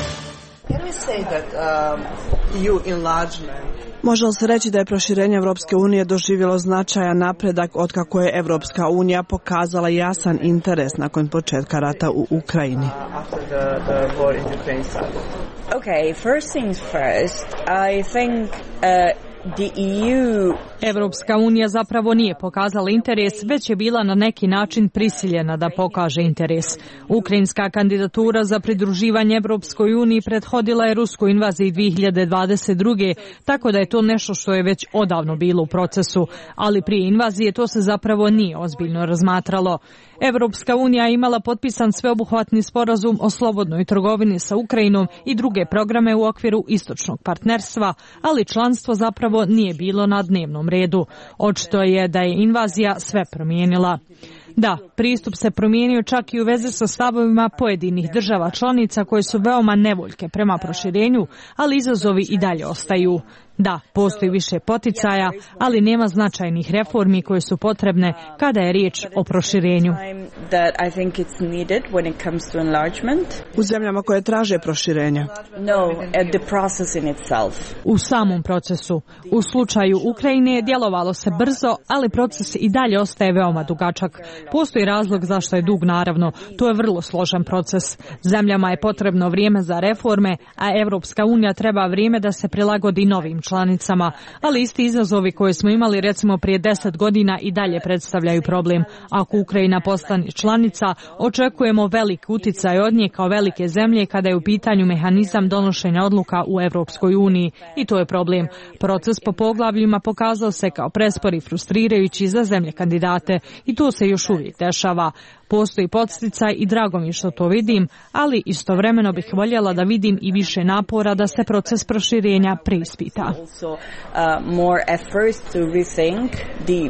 Može li se reći da je proširenje Evropske unije doživjelo značajan napredak otkako je Evropska unija pokazala jasan interes nakon početka rata u Ukrajini? Okay, first things first, I think uh, the E U... Evropska unija zapravo nije pokazala interes, već je bila na neki način prisiljena da pokaže interes. Ukrajinska kandidatura za pridruživanje Evropskoj uniji prethodila je ruskoj invaziji dvije hiljade dvadeset druge. tako da je to nešto što je već odavno bilo u procesu, ali prije invazije to se zapravo nije ozbiljno razmatralo. Evropska unija je imala potpisan sveobuhvatni sporazum o slobodnoj trgovini sa Ukrajinom i druge programe u okviru istočnog partnerstva, ali članstvo zapravo nije bilo na dnevnom redu. Očito je da je invazija sve promijenila. Da, pristup se promijenio čak i u vezi sa stavovima pojedinih država članica koje su veoma nevoljke prema proširenju, ali izazovi i dalje ostaju. Da, postoji više poticaja, ali nema značajnih reformi koje su potrebne kada je riječ o proširenju. U zemljama koje traže proširenje? U samom procesu. U slučaju Ukrajine djelovalo se brzo, ali proces i dalje ostaje veoma dugačak. Postoji razlog zašto je dug, naravno. To je vrlo složen proces. Zemljama je potrebno vrijeme za reforme, a Evropska unija treba vrijeme da se prilagodi novim članicama, ali isti izazovi koje smo imali recimo prije deset godina i dalje predstavljaju problem. Ako Ukrajina postane članica, očekujemo velik uticaj od nje kao velike zemlje kada je u pitanju mehanizam donošenja odluka u Evropskoj uniji i to je problem. Proces po poglavljima pokazao se kao prespor i frustrirajući za zemlje kandidate i to se još uvijek dešava. Postoji podsticaj i drago mi što to vidim, ali istovremeno bih voljela da vidim i više napora da se proces proširenja preispita.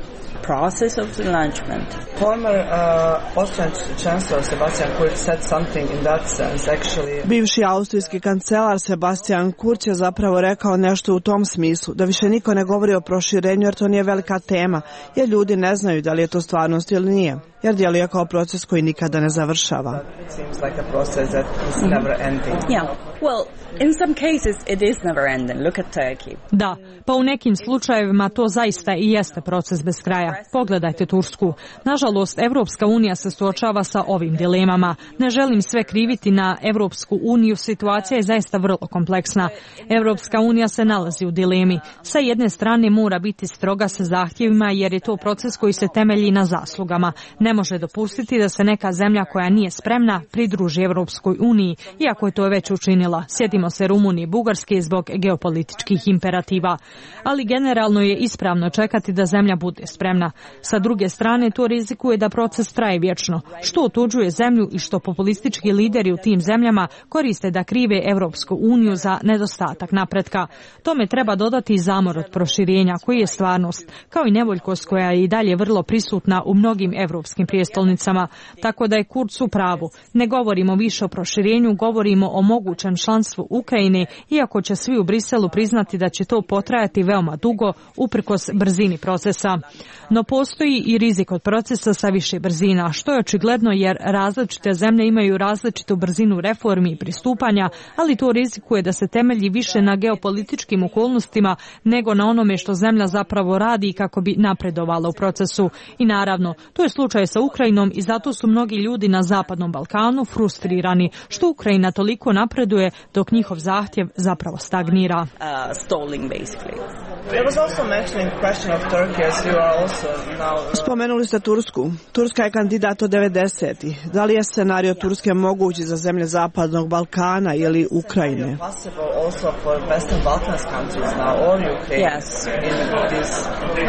process of enlargement. Former uh, Austrian Chancellor Sebastian Kurz said something in that sense, actually. Bivši austrijski kancelar Sebastian Kurz je zapravo rekao nešto u tom smislu, da više niko ne govori o proširenju jer to nije velika tema, jer ljudi ne znaju da li je to stvarnost ili nije, jer djeluje kao proces koji nikada ne završava. It seems like a process that is never ending. Yeah, well, in some cases it is never ending. Look at Turkey. Da, pa u nekim slučajevima to zaista i jeste proces bez kraja. Pogledajte Tursku. Nažalost, Evropska unija se suočava sa ovim dilemama. Ne želim sve kriviti na Evropsku uniju, situacija je zaista vrlo kompleksna. Evropska unija se nalazi u dilemi. Sa jedne strane mora biti stroga sa zahtjevima jer je to proces koji se temelji na zaslugama. Ne može dopustiti da se neka zemlja koja nije spremna pridruži Evropskoj uniji, iako je to već učinila. Sjetimo se Rumunije i Bugarske zbog geopolitičkih imperativa. Ali generalno je ispravno čekati da zemlja bude spremna. Sa druge strane, to rizikuje da proces traje vječno, što otuđuje zemlju i što populistički lideri u tim zemljama koriste da krive Evropsku uniju za nedostatak napretka. Tome treba dodati i zamor od proširenja, koji je stvarnost, kao i nevoljkost koja je i dalje vrlo prisutna u mnogim evropskim prijestolnicama, tako da je Kurz u pravu. Ne govorimo više o proširenju, govorimo o mogućem članstvu Ukrajine, iako će svi u Briselu priznati da će to potrajati veoma dugo, uprkos brzini procesa. No postoji i rizik od procesa sa više brzina, što je očigledno jer različite zemlje imaju različitu brzinu reformi i pristupanja, ali to rizikuje da se temelji više na geopolitičkim okolnostima nego na onome što zemlja zapravo radi kako bi napredovala u procesu. I naravno, to je slučaj sa Ukrajinom i zato su mnogi ljudi na Zapadnom Balkanu frustrirani što Ukrajina toliko napreduje dok njihov zahtjev zapravo stagnira. Uh, stalling basically. There was also mentioning question of Turkey as you are also now. Spomenuli ste Tursku. Turska je kandidat od devedesetih. Da li je scenario Turske mogući za zemlje Zapadnog Balkana ili Ukrajine? Possible also for Western Balkans countries now or Ukraine. Yes. In this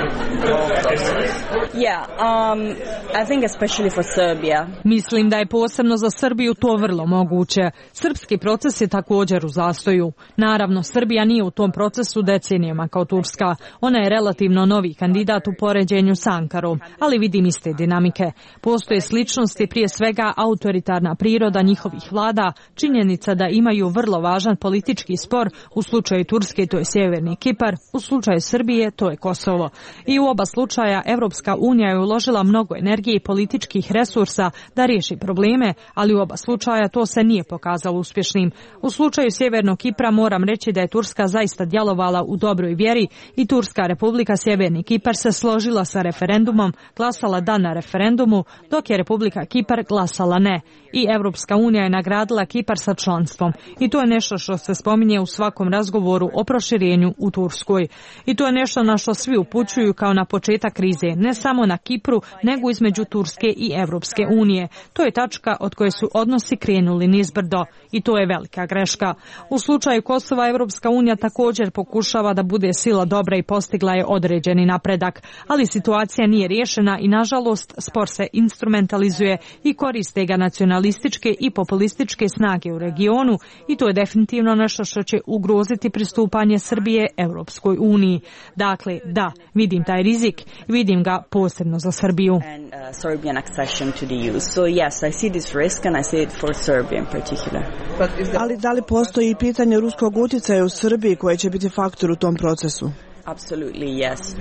Yeah, um, I think especially for Serbia. Mislim da je posebno za Srbiju to vrlo moguće. Srpski proces je također u zastoju. Naravno, Srbija nije u tom procesu decenijama kao Turska. Ona je relativno novi kandidat u poređenju s Ankarom, ali vidim iste dinamike. Postoje sličnosti, prije svega autoritarna priroda njihovih vlada, činjenica da imaju vrlo važan politički spor, u slučaju Turske to je Sjeverni Kipar, u slučaju Srbije to je Kosovo. I u oba slučaja Evropska unija je uložila mnogo energije i političkih resursa da riješi probleme, ali u oba slučaja to se nije pokazalo uspješnim. U slučaju Sjevernog Kipra moram reći da je Turska zaista djelovala u dobroj vjeri i Turska Republika Sjeverni Kipar se složila sa referendumom, glasala da na referendumu, dok je Republika Kipar glasala ne. I Evropska unija je nagradila Kipar sa članstvom. I to je nešto što se spominje u svakom razgovoru o proširenju u Turskoj. I to je nešto na što svi upućuju kao na početak krize, ne samo na Kipru, nego između Turske i Evropske unije. To je tačka od koje su odnosi krenuli nizbrdo i to je velika greška. U slučaju Kosova Evropska unija također pokušava da bude sila dobra i postigla je određeni napredak, ali situacija nije riješena i nažalost spor se instrumentalizuje i koriste ga nacionalističke i populističke snage u regionu i to je definitivno nešto što će ugroziti pristupanje Srbije Evropskoj uniji. Dakle, da, vidim taj rizik, vidim ga posebno za Srbiju. And, uh, Serbian accession to the E U. So yes, I see this risk and I see it for Serbia in particular. Ali da li postoji pitanje ruskog utjecaja u Srbiji koje će biti faktor u tom procesu? Absolutely yes.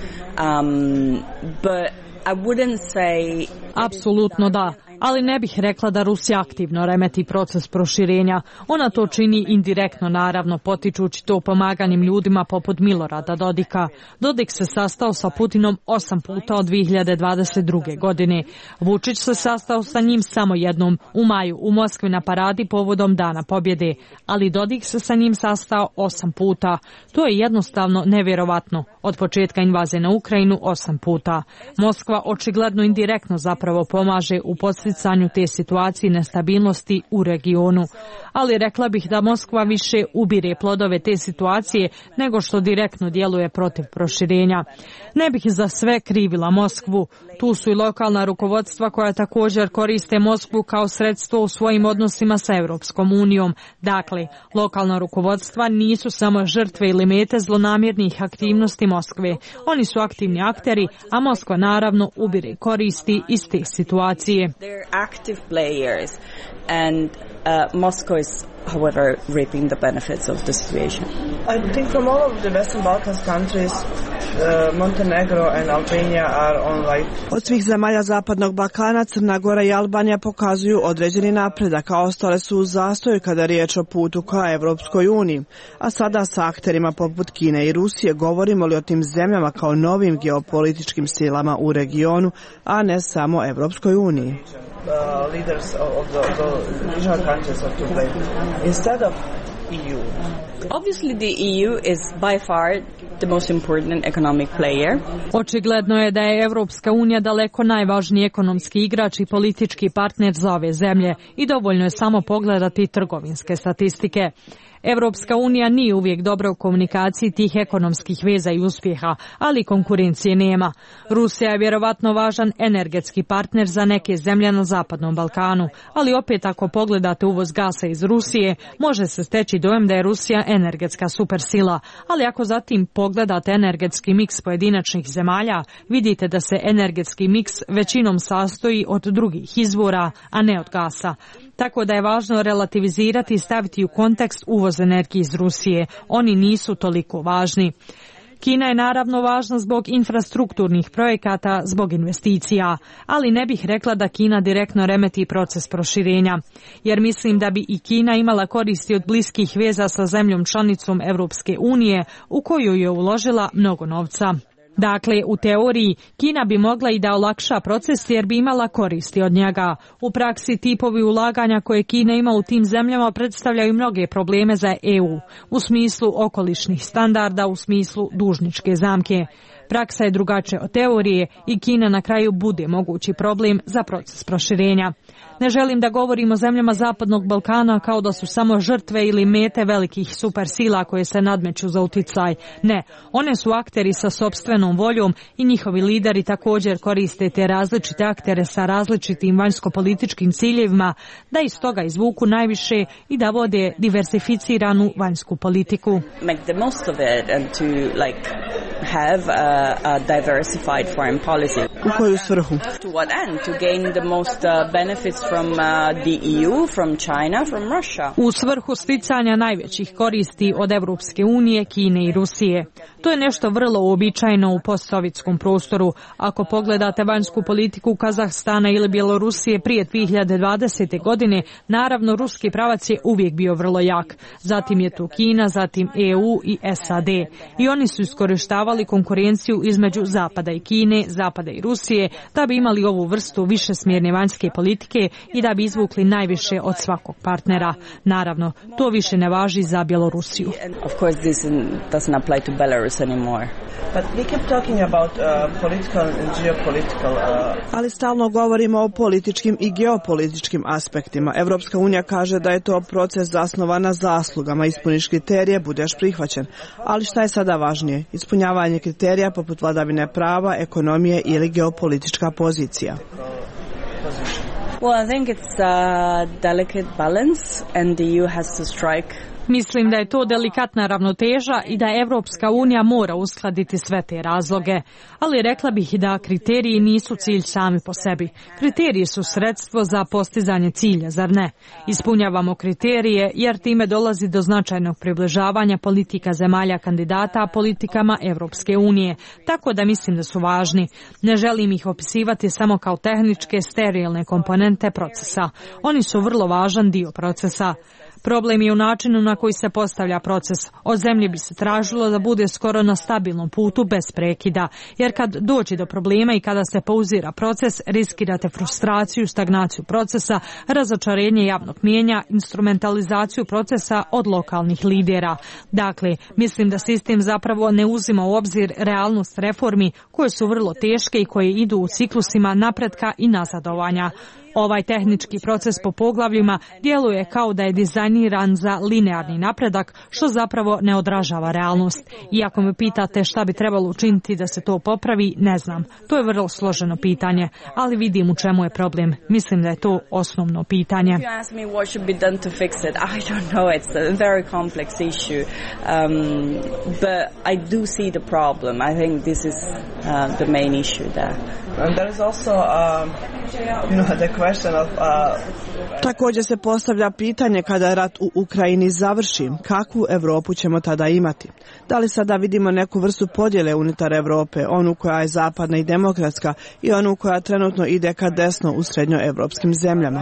Um, but I wouldn't say... Apsolutno da, ali ne bih rekla da Rusija aktivno remeti proces proširenja. Ona to čini indirektno, naravno, potičući to pomaganjem ljudima poput Milorada Dodika. Dodik se sastao sa Putinom osam puta od dvije hiljade dvadeset druge. godine. Vučić se sastao sa njim samo jednom, u maju, u Moskvi na paradi povodom Dana pobjede. Ali Dodik se sa njim sastao osam puta. To je jednostavno nevjerovatno. Od početka invazije na Ukrajinu osam puta. Moskva očigledno indirektno zapravo pomaže u podsticanju te situacije nestabilnosti u regionu. Ali rekla bih da Moskva više ubire plodove te situacije nego što direktno djeluje protiv proširenja. Ne bih za sve krivila Moskvu. Tu su i lokalna rukovodstva koja također koriste Moskvu kao sredstvo u svojim odnosima sa Europskom unijom. Dakle, lokalna rukovodstva nisu samo žrtve ili mete zlonamjernih aktivnosti Moskve. Oni su aktivni akteri, a Moskva naravno ubire koristi iz te situacije. And uh, Moscow is, however, reaping the benefits of the situation. I think from all of the Western Balkans countries, uh, Montenegro and Albania are on like... Od svih zemalja Zapadnog Balkana, Crna Gora i Albanija pokazuju određeni napredak, a ostale su u zastoju kada je riječ o putu ka Evropskoj uniji. A sada sa akterima poput Kine i Rusije govorimo li o tim zemljama kao novim geopolitičkim silama u regionu, a ne samo Evropskoj uniji. Uh, leaders of the, the regional countries are to blame instead of E U. Obviously the E U is by far the most important economic player. Očigledno je da je Evropska unija daleko najvažniji ekonomski igrač i politički partner za ove zemlje i dovoljno je samo pogledati trgovinske statistike. Evropska unija nije uvijek dobra u komunikaciji tih ekonomskih veza i uspjeha, ali konkurencije nema. Rusija je vjerovatno važan energetski partner za neke zemlje na Zapadnom Balkanu, ali opet ako pogledate uvoz gasa iz Rusije, može se steći dojam da je Rusija energetska supersila, ali ako zatim pogledate energetski miks pojedinačnih zemalja, vidite da se energetski miks većinom sastoji od drugih izvora, a ne od gasa. Tako da je važno relativizirati i staviti u kontekst uvoz energije iz Rusije. Oni nisu toliko važni. Kina je naravno važna zbog infrastrukturnih projekata, zbog investicija, ali ne bih rekla da Kina direktno remeti proces proširenja, jer mislim da bi i Kina imala koristi od bliskih veza sa zemljom članicom Evropske unije u koju je uložila mnogo novca. Dakle, u teoriji, Kina bi mogla i da olakša proces jer bi imala koristi od njega. U praksi tipovi ulaganja koje Kina ima u tim zemljama predstavljaju mnoge probleme za E U, u smislu okolišnih standarda, u smislu dužničke zamke. Praksa je drugačija od teorije i Kina na kraju bude mogući problem za proces proširenja. Ne želim da govorim o zemljama Zapadnog Balkana kao da su samo žrtve ili mete velikih supersila koje se nadmeću za uticaj. Ne, one su akteri sa sopstvenom voljom i njihovi lideri također koriste te različite aktere sa različitim vanjsko-političkim ciljevima da iz toga izvuku najviše i da vode diversificiranu vanjsku politiku. Make the most of it and to like have a, a diversified foreign policy. U koju svrhu? To what end? To gain the most uh, benefits from uh, the E U, from China, from Russia. U svrhu sticanja najvećih koristi od Evropske unije, Kine i Rusije. To je nešto vrlo uobičajeno u postsovjetskom prostoru. Ako pogledate vanjsku politiku Kazahstana ili Bjelorusije prije dvije hiljade dvadesete. godine, naravno ruski pravac je uvijek bio vrlo jak. Zatim je tu Kina, zatim E U i S A D. I oni su iskorištavali konkurenciju između Zapada i Kine, Zapada i Rusije, da bi imali ovu vrstu višesmjerne vanjske politike i da bi izvukli najviše od svakog partnera. Naravno, to više ne važi za Bjelorusiju. Of course this doesn't apply to Belarus anymore. But we keep talking about uh, political and geopolitical. Uh... Ali stalno govorimo o političkim i geopolitičkim aspektima. Evropska unija kaže da je to proces zasnovan na zaslugama. Ispuniš kriterije, budeš prihvaćen. Ali šta je sada važnije? Ispunjavanje kriterija poput vladavine prava, ekonomije ili geopolitička pozicija? Well, I think it's a delicate balance and the E U has to strike. Mislim da je to delikatna ravnoteža i da Evropska unija mora uskladiti sve te razloge. Ali rekla bih i da kriteriji nisu cilj sami po sebi. Kriteriji su sredstvo za postizanje cilja, zar ne? Ispunjavamo kriterije jer time dolazi do značajnog približavanja politika zemalja kandidata politikama Evropske unije. Tako da mislim da su važni. Ne želim ih opisivati samo kao tehničke, sterilne komponente procesa. Oni su vrlo važan dio procesa. Problem je u načinu na koji se postavlja proces. Od zemlje bi se tražilo da bude skoro na stabilnom putu bez prekida, jer kad dođe do problema i kada se pauzira proces, riskirate frustraciju, stagnaciju procesa, razočarenje javnog mijenja, instrumentalizaciju procesa od lokalnih lidera. Dakle, mislim da sistem zapravo ne uzima u obzir realnost reformi koje su vrlo teške i koje idu u ciklusima napretka i nazadovanja. Ovaj tehnički proces po poglavljima djeluje kao da je dizajniran za linearni napredak, što zapravo ne odražava realnost. Iako me pitate šta bi trebalo učiniti da se to popravi, ne znam. To je vrlo složeno pitanje, ali vidim u čemu je problem. Mislim da je to osnovno pitanje. Također se postavlja pitanje kada rat u Ukrajini završi, kakvu Europu ćemo tada imati? Da li sada vidimo neku vrstu podjele unutar Europe, onu koja je zapadna i demokratska i onu koja trenutno ide ka desno u srednjoevropskim zemljama?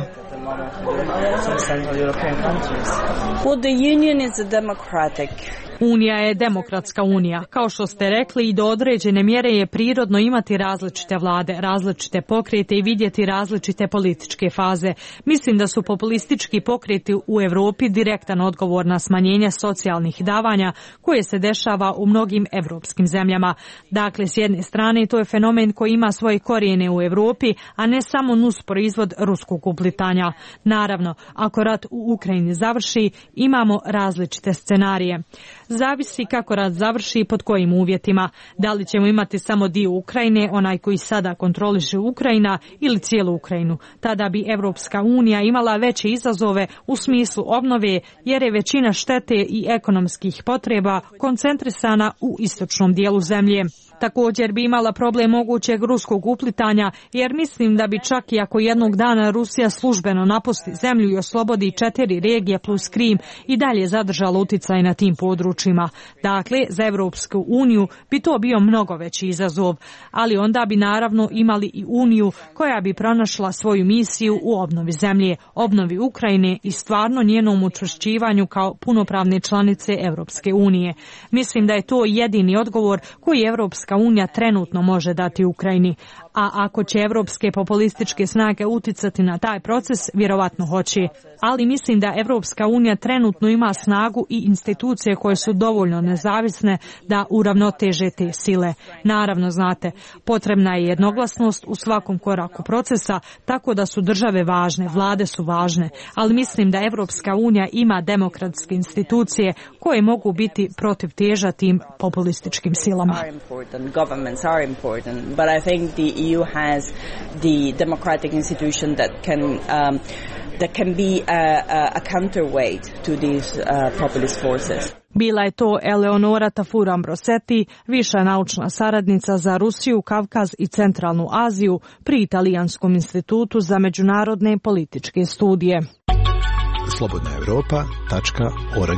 Well, the union is a democratic. Unija je demokratska unija. Kao što ste rekli, i do određene mjere je prirodno imati različite vlade, različite pokrete i vidjeti različite političke faze. Mislim da su populistički pokreti u Europi direktan odgovor na smanjenje socijalnih davanja koje se dešava u mnogim europskim zemljama. Dakle, s jedne strane to je fenomen koji ima svoje korijene u Europi, a ne samo nus proizvod ruskog uplitanja. Naravno, ako rat u Ukrajini završi, imamo različite scenarije. Zavisi kako rat završi i pod kojim uvjetima. Da li ćemo imati samo dio Ukrajine, onaj koji sada kontroliše Ukrajina, ili cijelu Ukrajinu. Tada bi Evropska unija imala veće izazove u smislu obnove, jer je većina štete i ekonomskih potreba koncentrisana u istočnom dijelu zemlje. Također bi imala problem mogućeg ruskog uplitanja, jer mislim da bi čak i ako jednog dana Rusija službeno napusti zemlju i oslobodi četiri regije plus Krim, i dalje zadržala uticaj na tim područjima. Dakle, za Evropsku uniju bi to bio mnogo veći izazov, ali onda bi naravno imali i uniju koja bi pronašla svoju misiju u obnovi zemlje, obnovi Ukrajine i stvarno njenom učvršćivanju kao punopravne članice Evropske unije. Mislim da je to jedini odgovor koji Evropska unija trenutno može dati Ukrajini. A ako će evropske populističke snage uticati na taj proces, vjerovatno hoće. Ali mislim da Evropska unija trenutno ima snagu i institucije koje su dovoljno nezavisne da uravnoteže te sile. Naravno, znate, potrebna je jednoglasnost u svakom koraku procesa, tako da su države važne, vlade su važne, ali mislim da Evropska unija ima demokratske institucije koje mogu biti protiv teža tim populističkim silama. Governments are important, but I think the E U has the democratic institution that can um, that can be a, a counterweight to these uh, populist forces. Bila je to Eleonora Tafur Ambrosetti, viša naučna saradnica za Rusiju, Kavkaz i Centralnu Aziju pri Italijanskom institutu za međunarodne političke studije. slobodna europa tačka org.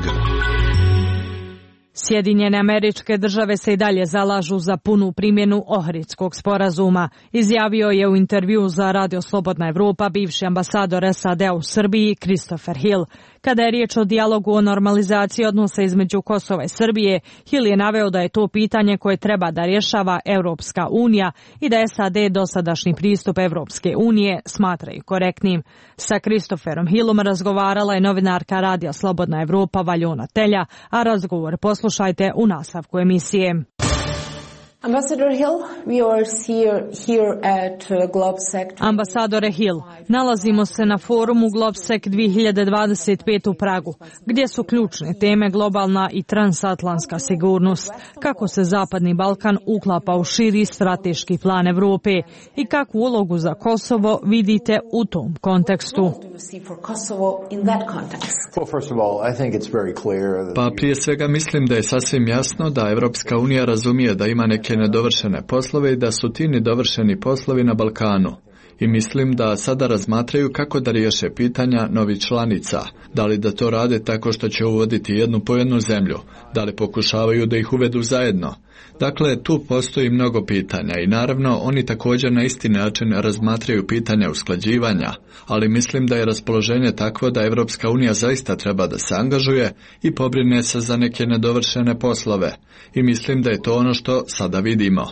Sjedinjene Američke Države se i dalje zalažu za punu primjenu Ohridskog sporazuma, izjavio je u intervju za Radio Slobodna Evropa bivši ambasador S A D-a u Srbiji Christopher Hill. Kada je riječ o dijalogu o normalizaciji odnosa između Kosova i Srbije, Hill je naveo da je to pitanje koje treba da rješava Evropska unija i da S A D dosadašnji pristup Evropske unije smatraju korektnim. Sa Christopherom Hillom razgovarala je novinarka Radija Slobodna Evropa Valjona Telja, a razgovor poslušajte u nastavku emisije. Ambassador Hill, we are here, here at GlobSec. Ambasadore Hill, nalazimo se na forumu GlobSec dvije hiljade dvadeset pet u Pragu, gdje su ključne teme globalna i transatlantska sigurnost, kako se Zapadni Balkan uklapa u širi strateški plan Evrope i kakvu ulogu za Kosovo vidite u tom kontekstu. Pa prije svega mislim da je sasvim jasno da Evropska unija razumije da ima neke nedovršene poslove i da su ti nedovršeni poslovi na Balkanu. I mislim da sada razmatraju kako da riješe pitanja novih članica. Da li da to rade tako što će uvoditi jednu po jednu zemlju, da li pokušavaju da ih uvedu zajedno. Dakle, tu postoji mnogo pitanja i naravno oni također na isti način razmatraju pitanja usklađivanja, ali mislim da je raspoloženje takvo da Evropska unija zaista treba da se angažuje i pobrine se za neke nedovršene poslove. I mislim da je to ono što sada vidimo.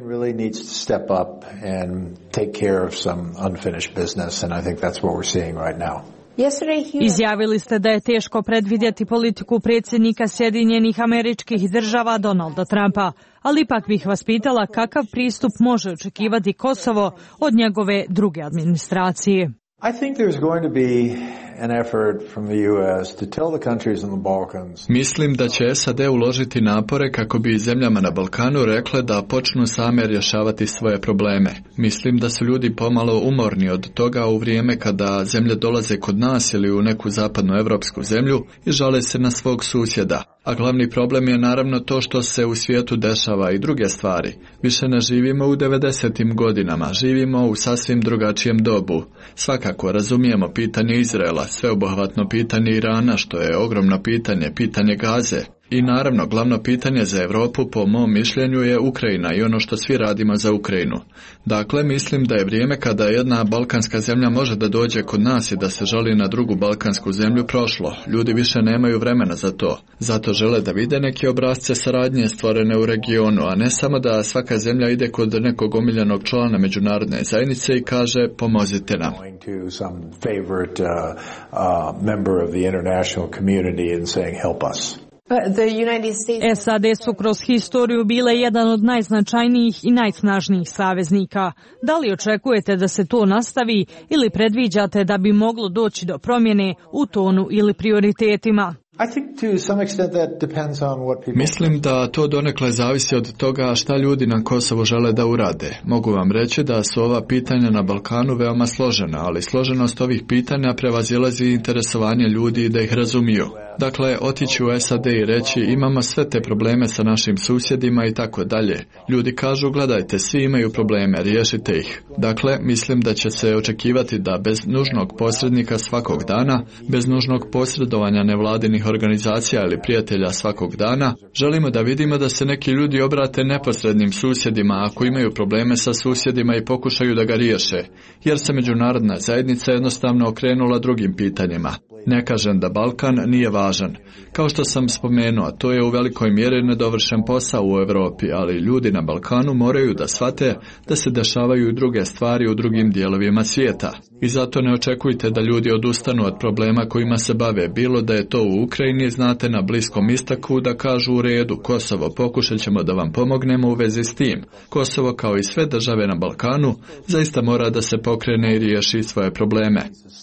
Izjavili ste da je teško predvidjeti politiku predsjednika Sjedinjenih Američkih Država Donalda Trumpa, ali ipak bih vas pitala kakav pristup može očekivati Kosovo od njegove druge administracije. I think there's going to be an effort from the U S to tell the countries in the Balkans. Mislim da će S A D uložiti napore kako bi zemljama na Balkanu rekle da počnu same rješavati svoje probleme. Mislim da su ljudi pomalo umorni od toga u vrijeme kada zemlje dolaze kod nas ili u neku zapadnu evropsku zemlju i žale se na svog susjeda. A glavni problem je naravno to što se u svijetu dešava i druge stvari. Više ne živimo u devedesetim godinama, živimo u sasvim drugačijem dobu. Svakako razumijemo pitanje Izraela, sveobuhvatno pitanje Irana, što je ogromno pitanje, pitanje Gaze. I naravno, glavno pitanje za Europu, po mom mišljenju, je Ukrajina i ono što svi radimo za Ukrajinu. Dakle, mislim da je vrijeme kada jedna balkanska zemlja može da dođe kod nas i da se žali na drugu balkansku zemlju prošlo. Ljudi više nemaju vremena za to. Zato žele da vide neke obrazce saradnje stvorene u regionu, a ne samo da svaka zemlja ide kod nekog omiljenog člana međunarodne zajednice i kaže pomozite nam. S A D su kroz historiju bile jedan od najznačajnijih i najsnažnijih saveznika. Da li očekujete da se to nastavi ili predviđate da bi moglo doći do promjene u tonu ili prioritetima? Mislim da to donekle zavisi od toga šta ljudi na Kosovu žele da urade. Mogu vam reći da su ova pitanja na Balkanu veoma složena, ali složenost ovih pitanja prevazilazi interesovanje ljudi da ih razumiju. Dakle, otići u S A D i reći imamo sve te probleme sa našim susjedima i tako dalje. Ljudi kažu gledajte, svi imaju probleme, riješite ih. Dakle, mislim da će se očekivati da bez nužnog posrednika svakog dana, bez nužnog posredovanja nevladinih organizacija ili prijatelja svakog dana, želimo da vidimo da se neki ljudi obrate neposrednim susjedima ako imaju probleme sa susjedima i pokušaju da ga riješe, jer se međunarodna zajednica jednostavno okrenula drugim pitanjima. Ne kažem da Balkan nije važan. Kao što sam spomenuo, to je u velikoj mjeri nedovršen posao u Europi, ali ljudi na Balkanu moraju da shvate da se dešavaju i druge stvari u drugim dijelovima svijeta. I zato ne očekujte da ljudi odustanu od problema kojima se bave, bilo da je to u Ukrajini, znate, na Bliskom istoku, da kažu u redu, Kosovo, pokušat ćemo da vam pomognemo u vezi s tim. Kosovo, kao i sve države na Balkanu, zaista mora da se pokrene i riješi svoje probleme.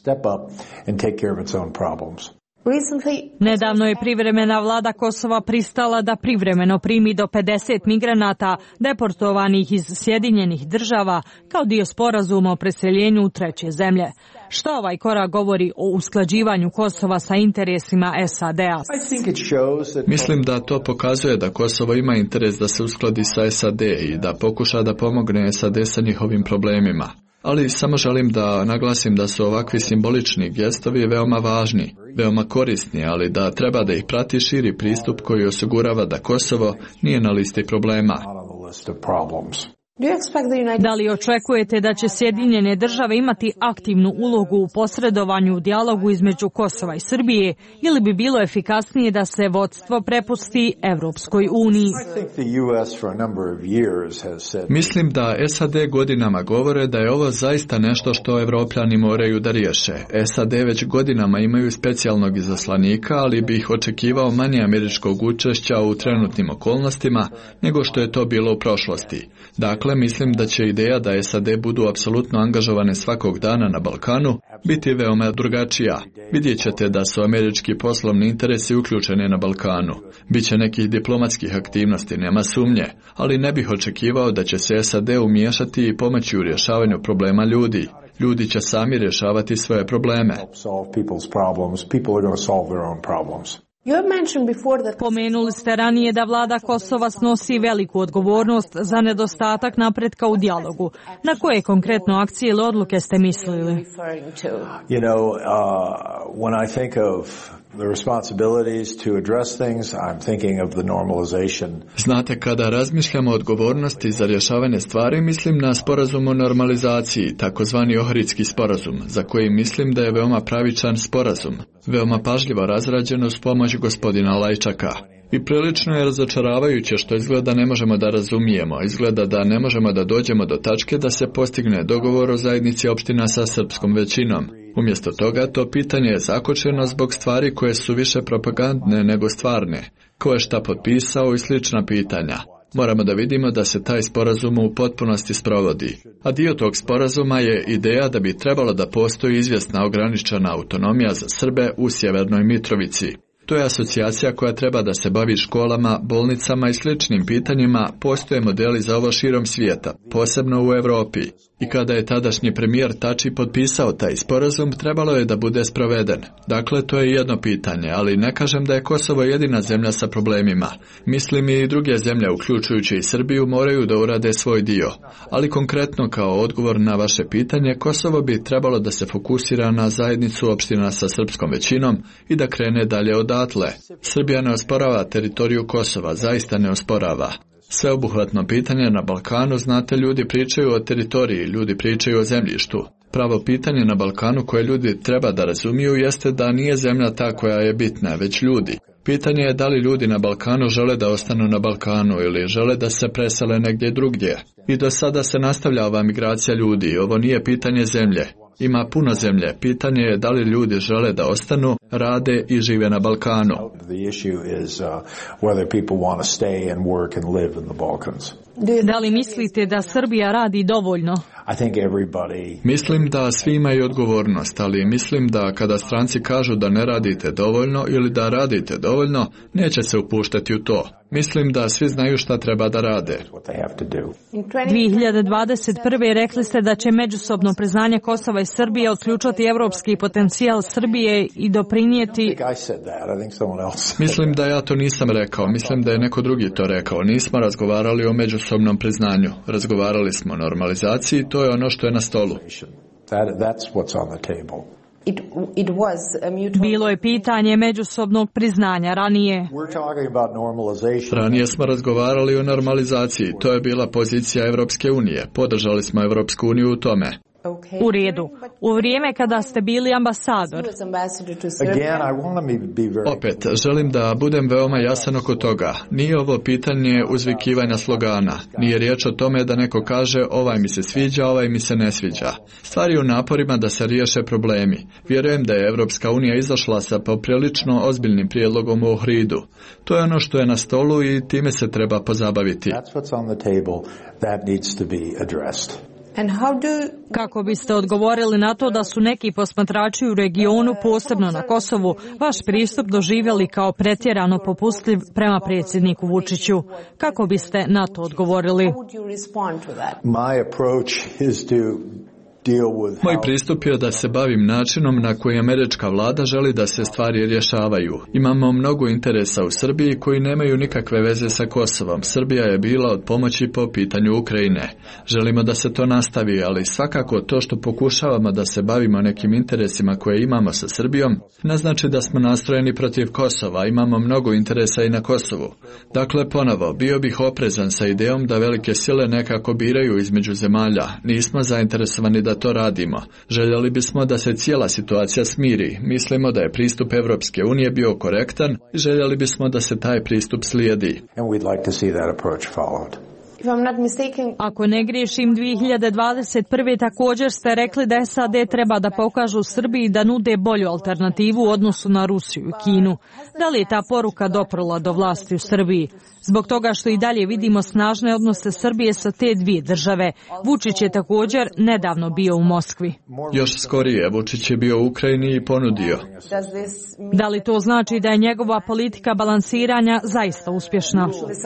Nedavno je privremena vlada Kosova pristala da privremeno primi do pedeset migranata deportovanih iz Sjedinjenih država kao dio sporazuma o preseljenju u treće zemlje. Šta ovaj korak govori o usklađivanju Kosova sa interesima S A D-a? Mislim da to pokazuje da Kosovo ima interes da se uskladi sa S A D i da pokuša da pomogne S A D sa njihovim problemima. Ali samo želim da naglasim da su ovakvi simbolični gestovi veoma važni, veoma korisni, ali da treba da ih prati širi pristup koji osigurava da Kosovo nije na listi problema. Da li očekujete da će Sjedinjene države imati aktivnu ulogu u posredovanju u dijalogu između Kosova i Srbije ili bi bilo efikasnije da se vodstvo prepusti Evropskoj uniji? Mislim da S A D godinama govore da je ovo zaista nešto što Evropljani moraju da riješe. S A D već godinama imaju specijalnog izaslanika, ali bi ih očekivao manje američkog učešća u trenutnim okolnostima nego što je to bilo u prošlosti. Dakle, mislim da će ideja da S A D budu apsolutno angažovane svakog dana na Balkanu biti veoma drugačija. Vidjet ćete da su američki poslovni interesi uključeni na Balkanu. Biće nekih diplomatskih aktivnosti, nema sumnje, ali ne bih očekivao da će se S A D umiješati i pomoći u rješavanju problema ljudi. Ljudi će sami rješavati svoje probleme. Pomenuli ste ranije da vlada Kosova snosi veliku odgovornost za nedostatak napretka u dijalogu. Na koje konkretno akcije ili odluke ste mislili? You know, uh, when I think of the responsibilities to address things, I'm thinking of the normalization. Znate, kada razmišljamo o odgovornosti za rješavanje stvari, mislim na sporazum o normalizaciji, takozvani Ohridski sporazum, za koji mislim da je veoma pravičan sporazum, veoma pažljivo razrađen uz pomoć gospodina Lajčaka. I prilično je razočaravajuće što izgleda ne možemo da razumijemo, izgleda da ne možemo da dođemo do tačke da se postigne dogovor o zajednici opština sa srpskom većinom. Umjesto toga, to pitanje je zakočeno zbog stvari koje su više propagandne nego stvarne. Ko je šta potpisao i slična pitanja. Moramo da vidimo da se taj sporazum u potpunosti sprovodi. A dio tog sporazuma je ideja da bi trebalo da postoji izvjesna ograničena autonomija za Srbe u Sjevernoj Mitrovici. To je asocijacija koja treba da se bavi školama, bolnicama i sličnim pitanjima. Postoje modeli za ovo širom svijeta, posebno u Europi. I kada je tadašnji premijer Tači potpisao taj sporazum, trebalo je da bude sproveden. Dakle, to je jedno pitanje, ali ne kažem da je Kosovo jedina zemlja sa problemima. Mislim i druge zemlje, uključujući i Srbiju, moraju da urade svoj dio. Ali konkretno kao odgovor na vaše pitanje, Kosovo bi trebalo da se fokusira na zajednicu opština sa srpskom većinom i da krene dalje odatle. Srbija ne osporava teritoriju Kosova, zaista ne osporava. Sveobuhvatno pitanje na Balkanu, znate, ljudi pričaju o teritoriji, ljudi pričaju o zemljištu. Pravo pitanje na Balkanu koje ljudi treba da razumiju jeste da nije zemlja ta koja je bitna, već ljudi. Pitanje je da li ljudi na Balkanu žele da ostanu na Balkanu ili žele da se presele negdje drugdje. I do sada se nastavlja ova migracija ljudi, ovo nije pitanje zemlje. Ima puno zemlje. Pitanje je da li ljudi žele da ostanu, rade i žive na Balkanu. Da li mislite da Srbija radi dovoljno? Mislim da svi imaju odgovornost, ali mislim da kada stranci kažu da ne radite dovoljno ili da radite dovoljno, neće se upuštati u to. Mislim da svi znaju šta treba da rade. dvije hiljade dvadeset prve. rekli ste da će međusobno priznanje Kosova i Srbije otključati evropski potencijal Srbije i doprinijeti... Mislim da ja to nisam rekao, mislim da je neko drugi to rekao. Nismo razgovarali o međusobnom priznanju. Razgovarali smo o normalizaciji, to je ono što je na stolu. It, it was a mutual... Bilo je pitanje međusobnog priznanja ranije. Ranije smo razgovarali o normalizaciji. To je bila pozicija Evropske unije. Podržali smo Evropsku uniju u tome. U redu. U vrijeme kada ste bili ambasador. Opet, želim da budem veoma jasan oko toga. Nije ovo pitanje uzvikivanja slogana. Nije riječ o tome da neko kaže ovaj mi se sviđa, ovaj mi se ne sviđa. Stvari u naporima da se riješe problemi. Vjerujem da je Evropska unija izašla sa poprilično ozbiljnim prijedlogom u Ohridu. To je ono što je na stolu i time se treba pozabaviti. Kako biste odgovorili na to da su neki posmatrači u regionu, posebno na Kosovu, vaš pristup doživjeli kao pretjerano popustljiv prema predsjedniku Vučiću? Kako biste na to odgovorili? Moj pristup je da se bavim načinom na koji američka vlada želi da se stvari rješavaju. Imamo mnogo interesa u Srbiji koji nemaju nikakve veze sa Kosovom. Srbija je bila od pomoći po pitanju Ukrajine. Želimo da se to nastavi, ali svakako to što pokušavamo da se bavimo nekim interesima koje imamo sa Srbijom, ne znači da smo nastrojeni protiv Kosova. Imamo mnogo interesa i na Kosovu. Dakle, ponovo, bio bih oprezan sa idejom da velike sile nekako biraju između zemalja. Nismo zainteresovani da da to radimo. Željeli bismo da se cijela situacija smiri. Mislimo da je pristup Evropske unije bio korektan i željeli bismo da se taj pristup slijedi. Ako ne griješim, dvije hiljade dvadeset prve. također ste rekli da S A D treba da pokažu Srbiji da nude bolju alternativu u odnosu na Rusiju i Kinu. Da li je ta poruka doprla do vlasti u Srbiji? Zbog toga što i dalje vidimo snažne odnose Srbije sa te dvije države. Vučić je također nedavno bio u Moskvi. Još skorije, Vučić je bio u Ukrajini i ponudio. Da li to znači da je njegova politika balansiranja zaista uspješna?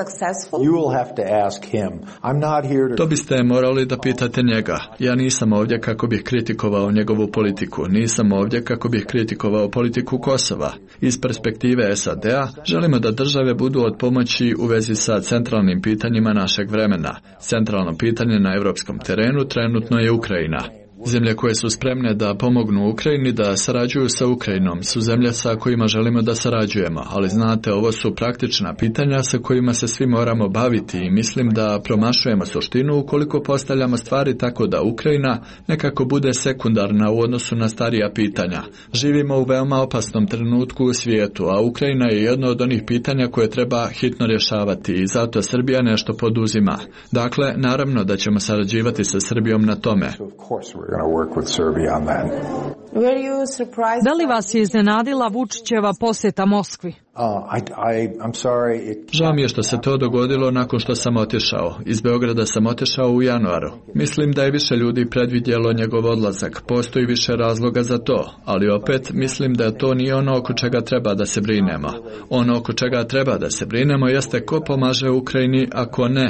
To biste morali da pitate njega. Ja nisam ovdje kako bih kritikovao njegovu politiku. Nisam ovdje kako bih kritikovao politiku Kosova. Iz perspektive S A D-a želimo da države budu od pomoći u vezi sa centralnim pitanjima našeg vremena. Centralno pitanje na europskom terenu trenutno je Ukrajina. Zemlje koje su spremne da pomognu Ukrajini da sarađuju sa Ukrajinom su zemlje sa kojima želimo da sarađujemo, ali znate, ovo su praktična pitanja sa kojima se svi moramo baviti i mislim da promašujemo suštinu ukoliko postavljamo stvari tako da Ukrajina nekako bude sekundarna u odnosu na starija pitanja. Živimo u veoma opasnom trenutku u svijetu, a Ukrajina je jedno od onih pitanja koje treba hitno rješavati i zato Srbija nešto poduzima. Dakle, naravno da ćemo sarađivati sa Srbijom na tome. going to work with Serbia on that. Da li vas je iznenadila Vučićeva posjeta Moskvi? Uh, I, I, I'm sorry. It... Žao mi je što se to dogodilo nakon što sam otišao. Iz Beograda sam otišao u januaru. Mislim da je više ljudi predvidjelo njegov odlazak. Postoji više razloga za to, ali opet mislim da to nije ono oko čega treba da se brinemo. Ono oko čega treba da se brinemo jeste ko pomaže Ukrajini, a ko ne.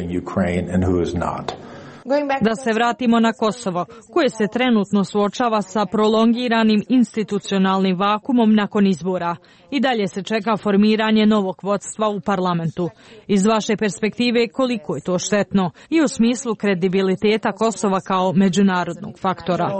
Da se vratimo na Kosovo, koje se trenutno suočava sa prolongiranim institucionalnim vakumom nakon izbora. I dalje se čeka formiranje novog vodstva u parlamentu. Iz vaše perspektive, koliko je to štetno i u smislu kredibiliteta Kosova kao međunarodnog faktora?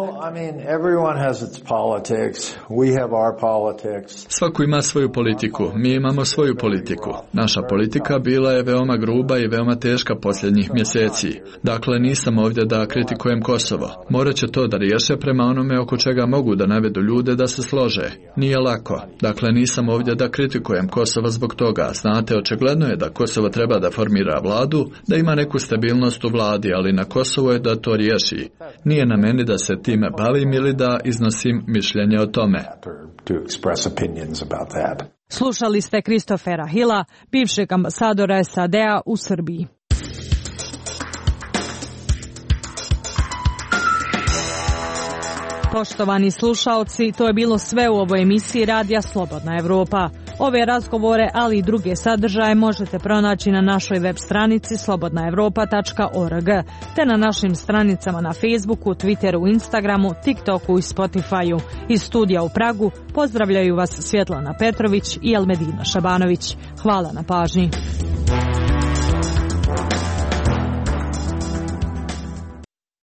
Svako ima svoju politiku, mi imamo svoju politiku. Naša politika bila je veoma gruba i veoma teška posljednjih mjeseci. Dakle, nisam ovdje da kritikujem Kosovo. Morat će to da riješe prema onome oko čega mogu da navedu ljude da se slože. Nije lako. Dakle, nisam ovdje da kritikujem Kosovo zbog toga. Znate, očigledno je da Kosovo treba da formira vladu, da ima neku stabilnost u vladi, ali na Kosovo je da to riješi. Nije na meni da se time bavim ili da iznosim mišljenje o tome. Slušali ste Christophera Hilla, bivšeg ambasadora S A D-a u Srbiji. Poštovani slušaoci, to je bilo sve u ovoj emisiji Radija Slobodna Evropa. Ove razgovore, ali i druge sadržaje možete pronaći na našoj web stranici slobodna evropa tačka org, te na našim stranicama na Facebooku, Twitteru, Instagramu, TikToku i Spotifyu. Iz studija u Pragu pozdravljaju vas Svjetlana Petrović i Elmedina Šabanović. Hvala na pažnji.